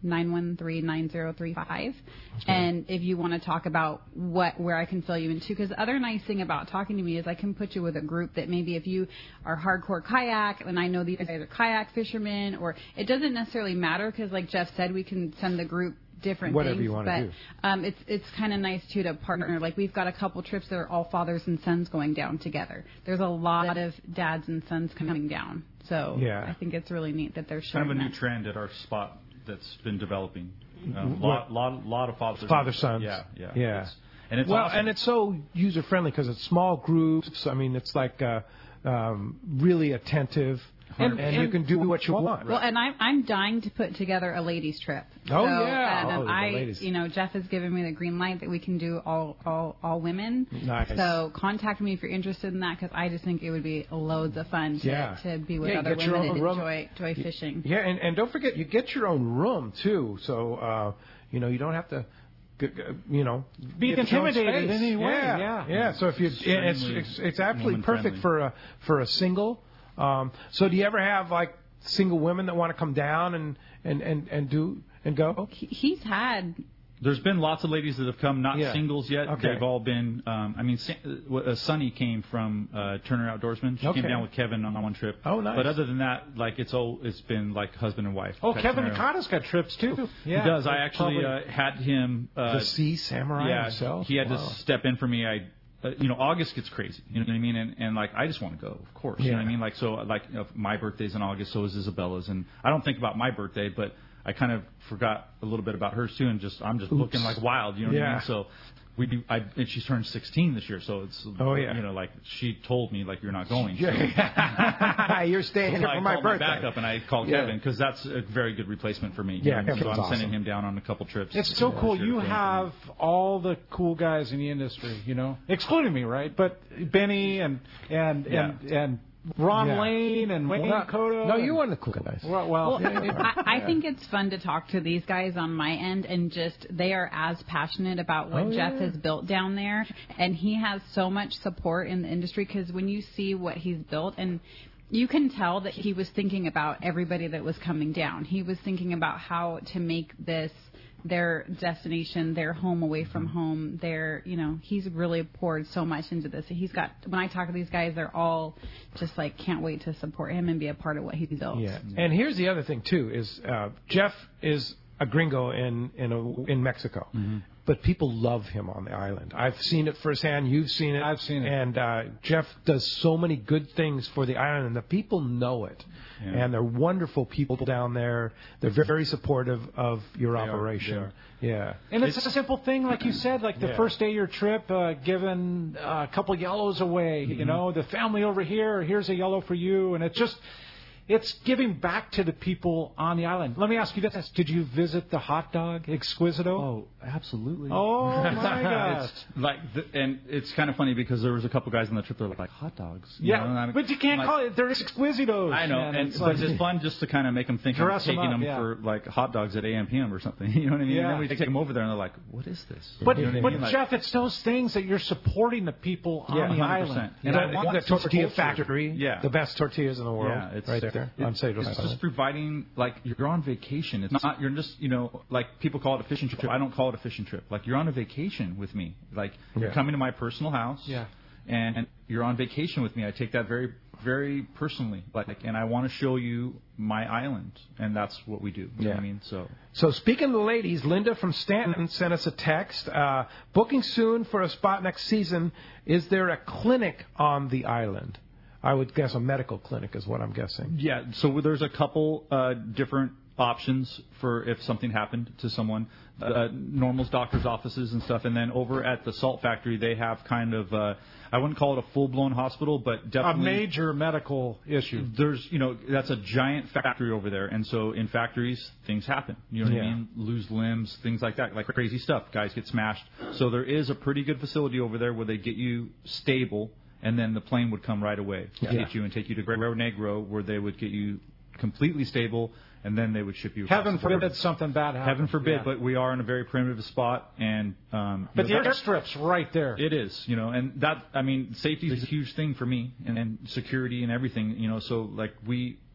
nine one three, nine zero three five. Okay. And if you want to talk about what where I can fill you into, because the other nice thing about talking to me is I can put you with a group that maybe if you are hardcore kayak, and I know these guys are kayak fishermen, or it doesn't necessarily matter because, like Jeff said, we can send the group different Whatever things, you want but to do. um, it's it's kind of nice too to partner. Like we've got a couple trips that are all fathers and sons going down together. There's a lot of dads and sons coming down, so Yeah. I think it's really neat that they're It's showing kind of a new that. trend at our spot that's been developing. A What? lot, lot, lot of fathers. Father sons. Yeah, yeah, yeah. It's- and it's well, awesome. and it's so user friendly because it's small groups. I mean, it's like uh, um, really attentive, and, And- you and- can do what you want. Well, and I'm I'm dying to put together a ladies trip. Oh, so, yeah. And Oh, the I, ladies. you know, Jeff has given me the green light that we can do all all all women. Nice. So contact me if you're interested in that because I just think it would be loads of fun to, Yeah. to be with Yeah, other get your women own that room. enjoy enjoy fishing. Yeah, and, and don't forget, you get your own room too. So uh, you know, you don't have to. g- g- You know, Be get your own intimidated space. in any way, Yeah, yeah. yeah. So if you, it's Extremely it's, it's absolutely woman-friendly. perfect for a for a single. Um, so do you ever have like single women that want to come down and and and, and do and go? He, he's had. There's been lots of ladies that have come, not Yeah. singles yet. Okay. They've all been. Um, I mean, Sa- uh, Sunny came from uh, Turner Outdoorsman. She Okay. came down with Kevin on one trip. Oh, nice. But other than that, like it's all it's been like husband and wife. Oh, type Kevin scenario. Nakata's got trips too. Yeah, he does. I actually probably- uh, had him. Uh, The Sea Samurai yeah, himself? he had Wow. to step in for me. I, uh, you know, August gets crazy. You know what I mean? And, and like, I just want to go, of course. You know what I Yeah. mean? Like, so like, you know, my birthday's in August, so is Isabella's, and I don't think about my birthday, but I kind of forgot a little bit about hers too, and just I'm just Oops. looking like wild. You know what I Yeah. mean? So. We do, I, and she's turned sixteen this year, so it's. Oh, yeah. You know, like she told me, like you're not going. So. You're staying So here I for my called birthday. my backup, and I called Yeah. Kevin because that's a very good replacement for me. you Yeah, know what I mean? so Kevin's I'm awesome. sending him down on a couple trips. It's so Yeah, cool. sure, You thank have all the cool guys in the industry, you know, excluding me, right? But Benny and and and, and Ron Yeah. Lane and Wayne Well, Cotto. no, and- you're one of the cool guys. Well, well, Well, I, I think it's fun to talk to these guys on my end, and just they are as passionate about what Oh, Jeff yeah. has built down there, and he has so much support in the industry because when you see what he's built, and you can tell that he was thinking about everybody that was coming down. He was thinking about how to make this their destination, their home away from home. Their, you know, he's really poured so much into this. He's got, when I talk to these guys, they're all just like, can't wait to support him and be a part of what he's built. Yeah, and here's the other thing too: is uh, Jeff is a gringo in in a, in Mexico, Mm-hmm. but people love him on the island. I've seen it firsthand. You've seen it. I've seen it. And uh, Jeff does so many good things for the island, and the people know it. Yeah. And they're wonderful people down there. They're very supportive of your They are, operation. they are. Yeah. And it's, a simple thing, like you said, like the Yeah. first day of your trip, uh, giving uh, a couple yellows away. You know, the family over here, here's a yellow for you, and it's just. It's giving back to the people on the island. Let me ask you this: did you visit the hot dog Exquisito? Oh, absolutely. Oh my gosh! It's like, the, and it's kind of funny because there was a couple guys on the trip that were like hot dogs. you Yeah, know, and I'm- but you can't I'm call like, it. They're Exquisitos. I know, man. and It's but like- it's fun just to kind of make them think I'm Dress 'em taking up, them yeah. for like hot dogs at A M P M or something. You know what I mean? Yeah. And then we take them over there and they're like, "What is this?" But, you know what I but mean? Like, Jeff, it's those things that you're supporting the people on Yeah, the one hundred percent. island. And the, I want the this tortilla culture. factory, Yeah. the best tortillas in the world, Yeah, it's right there It, on Cedros it's Island. just providing, like, you're on vacation. It's not, you're just, you know, like, people call it a fishing trip. I don't call it a fishing trip. Like, you're on a vacation with me. Like, you're Yeah. coming to my personal house. Yeah. And, and you're on vacation with me. I take that very, very personally. Like, and I want to show you my island. And that's what we do. You know what I Yeah. mean? So. So speaking of the ladies, Linda from Stanton sent us a text. Uh, booking soon for a spot next season. Is there a clinic on the island? I would guess a medical clinic is what I'm guessing. Yeah, so there's a couple uh, different options for if something happened to someone. Uh, Normal's doctor's offices and stuff, and then over at the salt factory, they have kind of uh, I wouldn't call it a full-blown hospital, but A definitely major medical issue. There's, you know, that's a giant factory over there, and so in factories, things happen. You know what Yeah. I mean? Lose limbs, things like that, like crazy stuff. Guys get smashed. So there is a pretty good facility over there where they get you stable, and then the plane would come right away to Yeah. get you and take you to Guerrero Negro, where they would get you completely stable, and then they would ship you. across Heaven the border. forbid something bad happens. Heaven forbid, Yeah. but we are in a very primitive spot, and um, But you the know, that- airstrip's right there. it is, you know, and that, I mean, safety is a huge thing for me, and, and security and everything, you know, so, like, we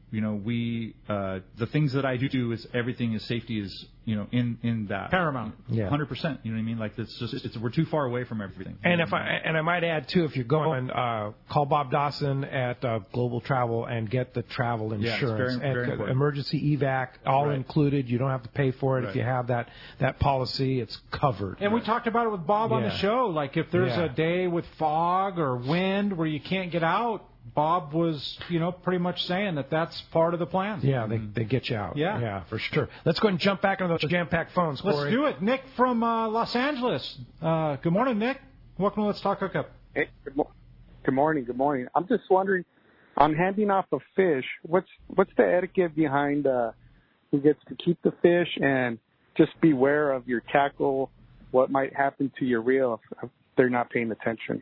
you know, we uh, the things that I do do is everything is safety is you know in, in that paramount. Yeah, one hundred percent. You know what I mean? Like it's just it's we're too far away from everything. And if I and I might add too, if you're going, uh, call Bob Dawson at uh, Global Travel and get the travel insurance. Yeah, it's very, and very important. Emergency evac, all Right. included. You don't have to pay for it Right. if you have that that policy. It's covered. And we talked about it with Bob on the Yeah. show. Like if there's Yeah. a day with fog or wind where you can't get out, Bob was, you know, pretty much saying that that's part of the plan. Yeah, they they get you out. Yeah. yeah, for sure. Let's go ahead and jump back into those jam-packed phones. Let's Corey. do it. Nick from uh, Los Angeles. Uh, good morning, Nick. Welcome to Let's Talk Hookup. Hey, good, mo- good morning. Good morning. I'm just wondering, on handing off a fish, what's what's the etiquette behind uh, who gets to keep the fish, and just beware of your tackle, what might happen to your reel if, if they're not paying attention.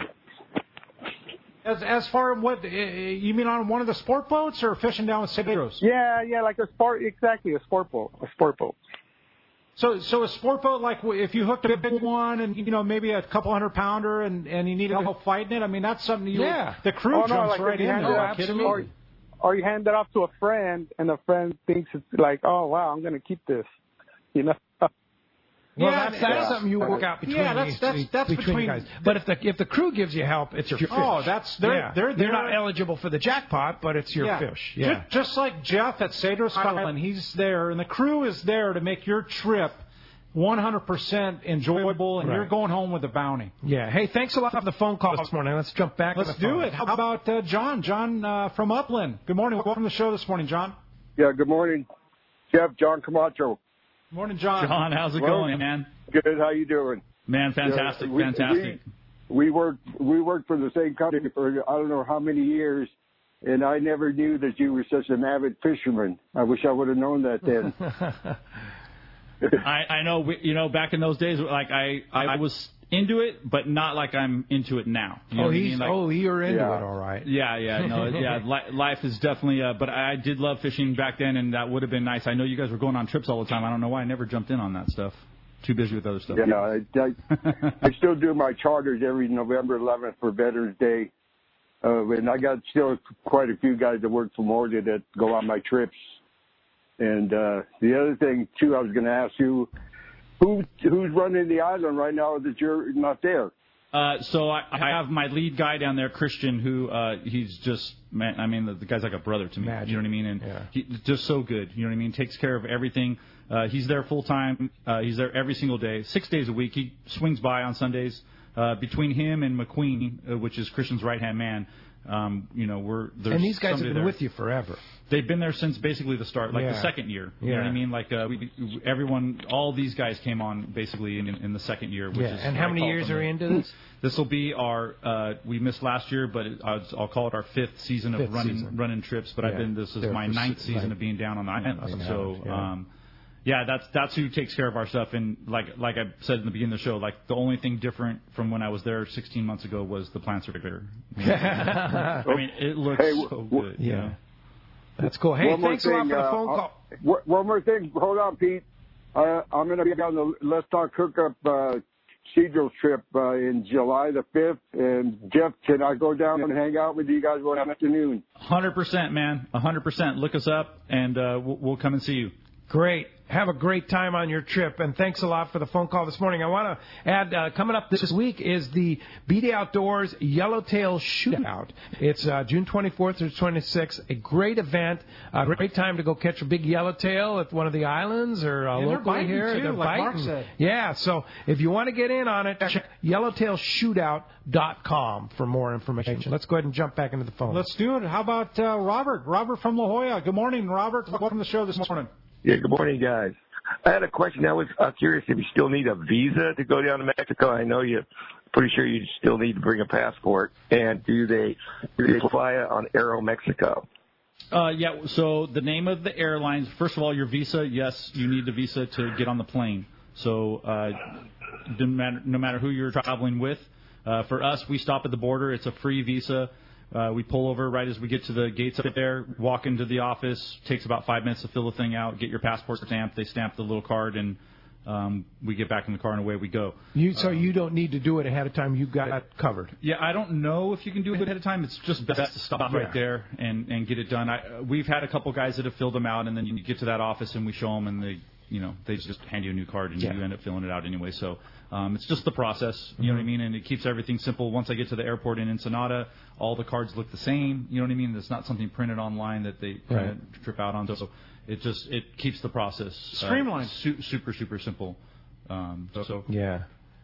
As as far as what uh, you mean on one of the sport boats or fishing down with Cedros? Yeah, yeah, like a sport, exactly, a sport boat, a sport boat. So so a sport boat, like if you hooked a big one and you know maybe a couple hundred pounder and and you need help fighting it, I mean that's something you Yeah. the crew Oh, no, jumps like if right you in. hand Are it you off- kidding me? Or, or you hand it off to a friend, and the friend thinks it's like, oh wow, I'm going to keep this, you know. Well, Yeah, that's, that's yeah. something you work out between Yeah, that's- the, that's- that's between, between- you guys. But if the if the crew gives you help, it's your fish. Oh, that's- they're- yeah. they're- You're not they're- eligible for the jackpot, but it's your yeah. fish. Ju- Yeah. Just, like Jeff at Cedros Island, he's there, and the crew is there to make your trip one hundred percent enjoyable, and Right. you're going home with a bounty. Yeah. Hey, thanks a lot for the phone call this morning. Let's jump back. Let's to the do phone. it. How about uh, John? John uh, from Upland. Good morning. Welcome to the show this morning, John. Yeah, good morning, Jeff. John Camacho. Good morning, John. John, how's it Well, going, man? Good. How you doing? Man, fantastic, Yeah, we- fantastic. We, we worked we worked for the same company for I don't know how many years, and I never knew that you were such an avid fisherman. I wish I would have known that then. I, I know, we, you know, back in those days, like I, I was into it, but not like I'm into it now. You know Oh, what I he's mean? Like, oh, you're into it, all right. Yeah, yeah, no, yeah. Li- life is definitely. Uh, but I did love fishing back then, and that would have been nice. I know you guys were going on trips all the time. I don't know why I never jumped in on that stuff. Too busy with other stuff. Yeah, I, I, I still do my charters every November eleventh for Veterans Day, uh, and I got still quite a few guys that work for Morgan that go on my trips. And uh, the other thing too, I was going to ask you, who who's running the island right now that you're not there? Uh, so I, I have my lead guy down there, Christian, who uh, he's just, man, I mean, the, the guy's like a brother to me. Magic. You know what I mean? And Yeah. he, just so good. You know what I mean? Takes care of everything. Uh, he's there full time. Uh, he's there every single day, six days a week. He swings by on Sundays. Uh, between him and McQueen, uh, which is Christian's right hand man, um, you know, we're there's And these guys have somebody been there. with you forever. They've been there since basically the start, like Yeah. the second year. You know Yeah. what I mean? Like uh, we, everyone, all these guys came on basically in, in the second year. Which Yeah. is And what how I many call years them. are into this? This will be our. Uh, we missed last year, but it, I'll, I'll call it our fifth season of Fifth running season. running trips. But I've Yeah. been. This is There my for ninth s- season right. of being down on the island. On the so. island, yeah. Um, yeah, that's that's who takes care of our stuff. And like like I said in the beginning of the show, like the only thing different from when I was there sixteen months ago was the plant certificator. I mean, it looks Hey, so w- w- good. you Yeah. know? That's cool. Hey, One more thanks a lot thing, for the uh, phone uh, call. one- One more thing. Hold on, Pete. Uh, I'm going to be on the Let's Talk Hookup uh, Cedros trip uh, in July the fifth. And, Jeff, can I go down and hang out with you guys one afternoon? Hundred percent, man. A hundred percent. Look us up, and uh, we'll, we'll come and see you. Great. Have a great time on your trip, and thanks a lot for the phone call this morning. I want to add, uh, coming up this week is the B D Outdoors Yellowtail Shootout. It's uh, June twenty-fourth through twenty-sixth, a great event, a great time to go catch a big yellowtail at one of the islands or uh, And they're locally biting, here. too, They're like Mark biting. said. Yeah, so if you want to get in on it, check yellowtail shootout dot com for more information. Let's go ahead and jump back into the phone. Let's do it. How about uh, Robert? Robert from La Jolla. Good morning, Robert. Welcome to the show this morning. Yeah, good morning, guys. I had a question. I was uh, curious if you still need a visa to go down to Mexico. I know you're pretty sure you still need to bring a passport. And do they, do they fly on Aeromexico? Uh, yeah, so the name of the airlines, first of all, your visa, yes, you need the visa to get on the plane. So uh, no, matter, no matter who you're traveling with, uh, for us, we stop at the border. It's a free visa. Uh, we pull over right as we get to the gates up there, walk into the office. Takes about five minutes to fill the thing out, get your passport stamped. They stamp the little card, and Um, we get back in the car and away we go. You so um, you don't need to do it ahead of time. You've got it covered. Yeah, I don't know if you can do it ahead of time. It's just best to stop yeah. right there and, and get it done. I, we've had a couple guys that have filled them out, and then you get to that office and we show them, and they, you know, they just hand you a new card and yeah. you end up filling it out anyway. So um, it's just the process. You mm-hmm. know what I mean? And it keeps everything simple. Once I get to the airport in Ensenada, all the cards look the same. You know what I mean? It's not something printed online that they right. kind of trip out on. So it just it keeps the process streamlined, uh, su- super super simple. Um, so, so yeah,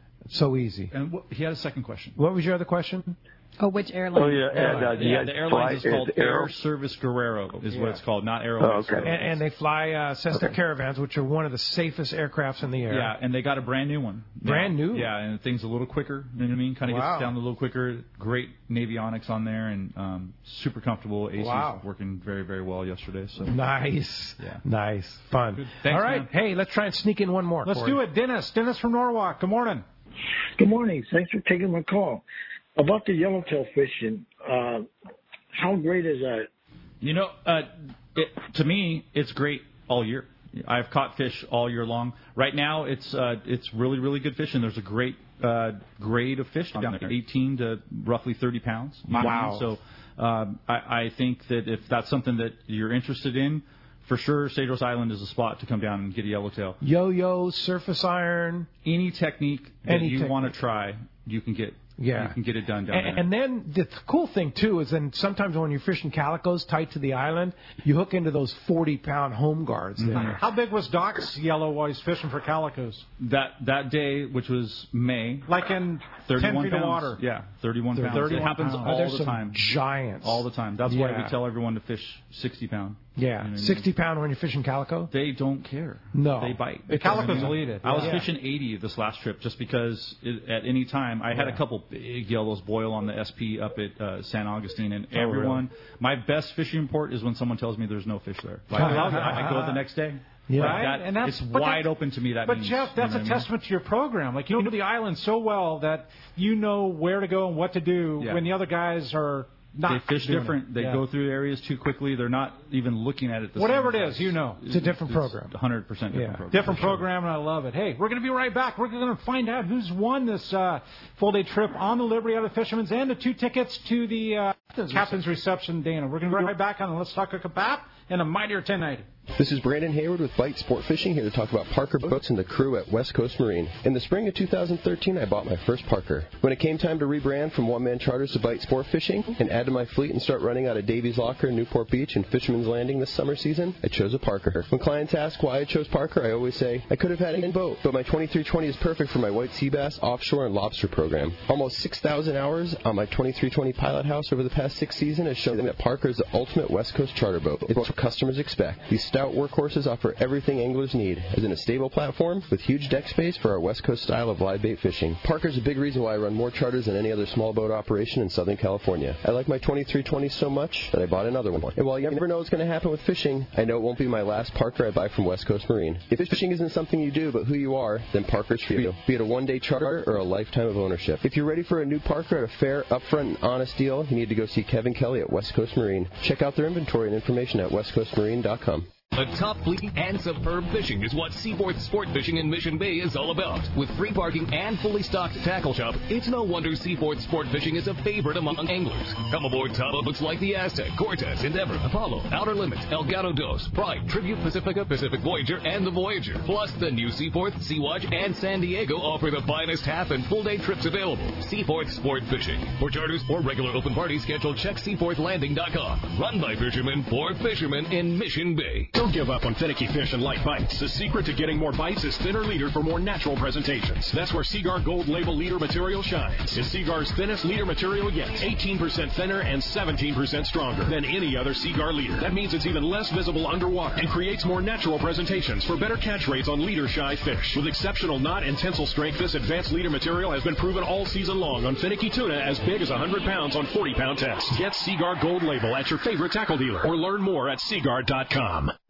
so easy. And what, he had a second question. What was your other question? Oh, which airline? Oh yeah, and, uh, yeah, the airline is called Air Aero? Service Guerrero, is yeah. what it's called, not Aero. Oh, okay. and, and they fly uh, Cessna okay. Caravans, which are one of the safest aircrafts in the air. Yeah, and they got a brand new one. Brand now. new. Yeah, and the thing's a little quicker. You know what I mean? Kind of wow. gets down a little quicker. Great navionics on there, and um, super comfortable. A C's wow. working very very well yesterday. So nice. Yeah. Nice. Fun. Good. Thanks, All right. Man. Hey, let's try and sneak in one more. Let's Corey. do it, Dennis. Dennis from Norwalk. Good morning. Good morning. Thanks for taking my call. About the yellowtail fishing, uh, how great is that? You know, uh, it, to me, it's great all year. I've caught fish all year long. Right now, it's uh, it's really, really good fishing. There's a great uh, grade of fish down there, eighteen to roughly thirty pounds. Wow. So um, I, I think that if that's something that you're interested in, for sure, Cedros Island is a spot to come down and get a yellowtail. Yo-yo, surface iron. Any technique that Any you technique. want to try, you can get. Yeah. You can get it done down and, there. And then the cool thing, too, is then sometimes when you're fishing calicos tight to the island, you hook into those forty-pound home guards mm-hmm. there. How big was Doc's yellow while he's fishing for calicos? That that day, which was May. Like in ten feet pounds. of water? Yeah, thirty-one pounds. thirty-one it happens pounds. all There's the some time. Giants. All the time. That's yeah. why we tell everyone to fish sixty pound. Yeah, you know sixty pound when you're fishing calico? They don't care. No. They bite. The calicos will eat it. I was yeah. fishing eighty this last trip just because it, at any time I had yeah. a couple big yellows boil on the S P up at uh, San Augustine, and oh, everyone, really? my best fishing report is when someone tells me there's no fish there. Like, I, love it. I go the next day. Yeah. Like Right? that, and that's, it's but wide that's, open to me. That but means, Jeff, that's you know a what testament to your program. Like you know the island so well that you know where to go and what to do yeah. when the other guys are not. They fish doing different. It. They yeah. go through areas too quickly. They're not even looking at it. The Whatever same it is, you know, it's a different it's program. one hundred percent different yeah. program. Different program, and I love it. Hey, we're going to be right back. We're going to find out who's won this uh, full-day trip on the Liberty out of Fisherman's and the two tickets to the uh, Captain's Reception, Dana. We're going to be right back on the Let's Talk Hookup app and a Mightier ten ninety. This is Brandon Hayward with Bite Sport Fishing, here to talk about Parker Boats and the crew at West Coast Marine. In the spring of two thousand thirteen, I bought my first Parker. When it came time to rebrand from one-man charters to Bite Sport Fishing and add to my fleet and start running out of Davies Locker, Newport Beach, and Fisherman's Landing this summer season, I chose a Parker. When clients ask why I chose Parker, I always say, I could have had any boat, but my twenty-three twenty is perfect for my white sea bass, offshore, and lobster program. Almost six thousand hours on my twenty-three twenty Pilot House over the past six seasons has shown that Parker is the ultimate West Coast charter boat. It's what customers expect. These stout workhorses offer everything anglers need, as in a stable platform with huge deck space for our West Coast style of live bait fishing. Parker's a big reason why I run more charters than any other small boat operation in Southern California. I like my twenty-three twenty so much that I bought another one. And while you never know what's going to happen with fishing, I know it won't be my last Parker I buy from West Coast Marine. If fishing isn't something you do, but who you are, then Parker's for you. Be it a one-day charter or a lifetime of ownership. If you're ready for a new Parker at a fair, upfront, and honest deal, you need to go see Kevin Kelly at West Coast Marine. Check out their inventory and information at west coast marine dot com. A top fleet and superb fishing is what Seaforth Sport Fishing in Mission Bay is all about. With free parking and fully stocked tackle shop, it's no wonder Seaforth Sport Fishing is a favorite among anglers. Come aboard top boats like the Aztec, Cortez, Endeavor, Apollo, Outer Limits, El Gato Dos, Pride, Tribute Pacifica, Pacific Voyager, and the Voyager. Plus, the new Seaforth, Sea-Watch, and San Diego offer the finest half and full day trips available. Seaforth Sport Fishing. For charters or regular open party schedule, check seaforth landing dot com. Run by fishermen for fishermen in Mission Bay. Don't give up on finicky fish and light bites. The secret to getting more bites is thinner leader for more natural presentations. That's where Seaguar Gold Label leader material shines. It's Seaguar's thinnest leader material yet. eighteen percent thinner and seventeen percent stronger than any other Seaguar leader. That means it's even less visible underwater and creates more natural presentations for better catch rates on leader-shy fish. With exceptional knot and tensile strength, this advanced leader material has been proven all season long on finicky tuna as big as one hundred pounds on forty pound tests. Get Seaguar Gold Label at your favorite tackle dealer or learn more at seaguar dot com.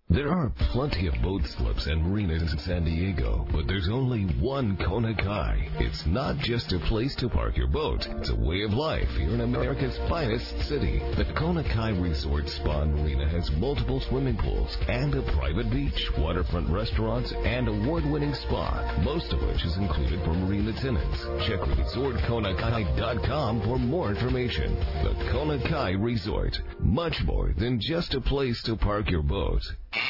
There are plenty of boat slips and marinas in San Diego, but there's only one Kona Kai. It's not just a place to park your boat. It's a way of life here in America's finest city. The Kona Kai Resort Spa and Marina has multiple swimming pools and a private beach, waterfront restaurants, and award-winning spa, most of which is included for marina tenants. Check resort kona kai dot com for more information. The Kona Kai Resort, much more than just a place to park your boat.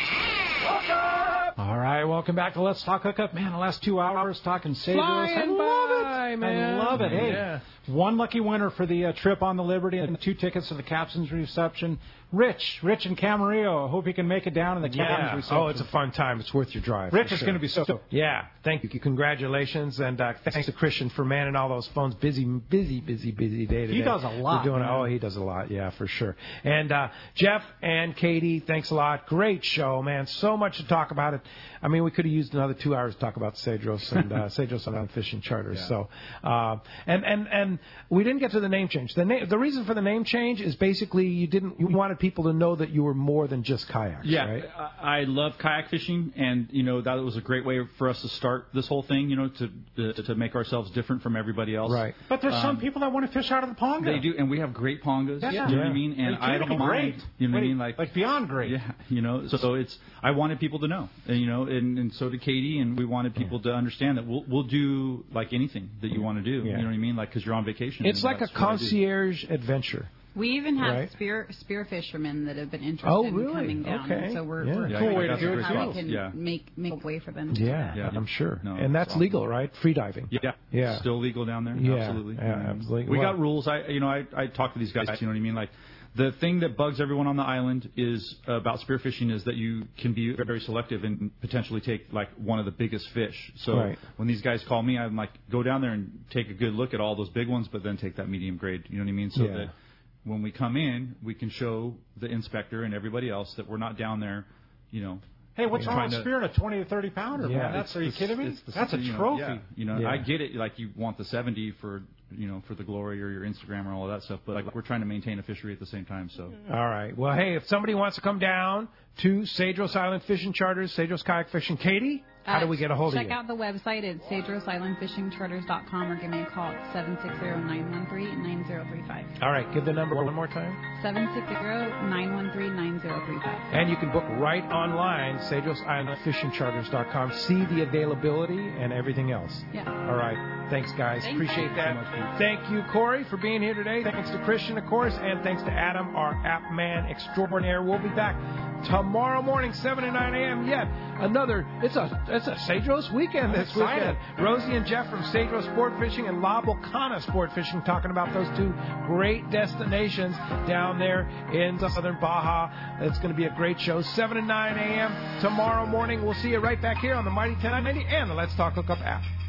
All right, welcome back to Let's Talk Hookup. Man, the last two hours talking Cedros. I love by, it. man. I love it. Hey, yeah. One lucky winner for the uh, trip on the Liberty and two tickets to the Captain's reception. Rich, Rich in Camarillo. I hope he can make it down in the yeah. Captain's reception. Oh, it's a fun time. It's worth your drive. Rich is sure. going to be so. Yeah, thank you. Congratulations, and uh, thanks to Christian for manning all those phones. Busy, busy, busy, busy day today. He does a lot. We're doing, oh, he does a lot. Yeah, for sure. And uh, Jeff and Katie, thanks a lot. Great show, man. So much to talk about it. I mean, we could have used another two hours to talk about Cedros and uh, Cedros Island Fishing Charters. Yeah. So, uh, and and and we didn't get to the name change. The name, the reason for the name change is basically you didn't you wanted people to know that you were more than just kayaks. Yeah, right? I, I love kayak fishing, and you know that was a great way for us to start this whole thing. You know, to to, to make ourselves different from everybody else. Right. But there's um, some people that want to fish out of the ponga. They do, and we have great pongas. Yeah. You know yeah. what I mean? And I don't mind. Great. You know what Wait, I mean? Like like beyond great. Yeah. You know, so, so it's I wanted people to know, and you know, and, and so did Katie, and we wanted people yeah. to understand that we'll we'll do like anything that you want to do. Yeah. You know what I mean? Like because you're on vacation. It's like a concierge adventure. We even have right. spear spear fishermen that have been interested oh, really? in coming down. Okay. So we're, yeah. we're yeah, cool way to do it how we can yeah. make make a way for them to yeah, do that. Yeah, I'm sure. No, and that's awesome. legal, right? Free diving. Yeah. Yeah. Still legal down there. Yeah. Absolutely. Yeah, absolutely. We well, got rules. I you know, I I talk to these guys, you know what I mean? Like the thing that bugs everyone on the island is uh, about spearfishing is that you can be very selective and potentially take like one of the biggest fish. So right. when these guys call me, I'm like, go down there and take a good look at all those big ones, but then take that medium grade. You know what I mean? So yeah. that when we come in, we can show the inspector and everybody else that we're not down there, you know. Hey, what's wrong with spearing a twenty to thirty pounder, yeah, man? That's, are you kidding me? That's a you know, trophy. Yeah, you know, yeah. I get it. Like you want the seventy for, you know, for the glory or your Instagram or all of that stuff, but like we're trying to maintain a fishery at the same time. So. All right. Well, hey, if somebody wants to come down to Cedros Island Fishing Charters, Cedros Kayak Fishing, Katie, how uh, do we get a hold check of you? Check out the website at cedros island fishing charters dot com or give me a call at seven six zero, nine one three, nine zero three five. All right. Give the number one more time. seven six zero, nine one three, nine zero three five. And you can book right online, cedros island fishing charters dot com. See the availability and everything else. Yeah. All right. Thanks, guys. Thank Appreciate you. that. So much, Thank you, Corey, for being here today. Thanks to Christian, of course, and thanks to Adam, our app man extraordinaire. We'll be back tomorrow morning, seven to nine a.m. Yet another. It's a it's a Cedros weekend this weekend. Rosie and Jeff from Cedros Sport Fishing and La Bocana Sport Fishing talking about those two great destinations down there in southern Baja. It's going to be a great show. seven to nine a.m. tomorrow morning. We'll see you right back here on the Mighty ten ninety and the Let's Talk Hookup app.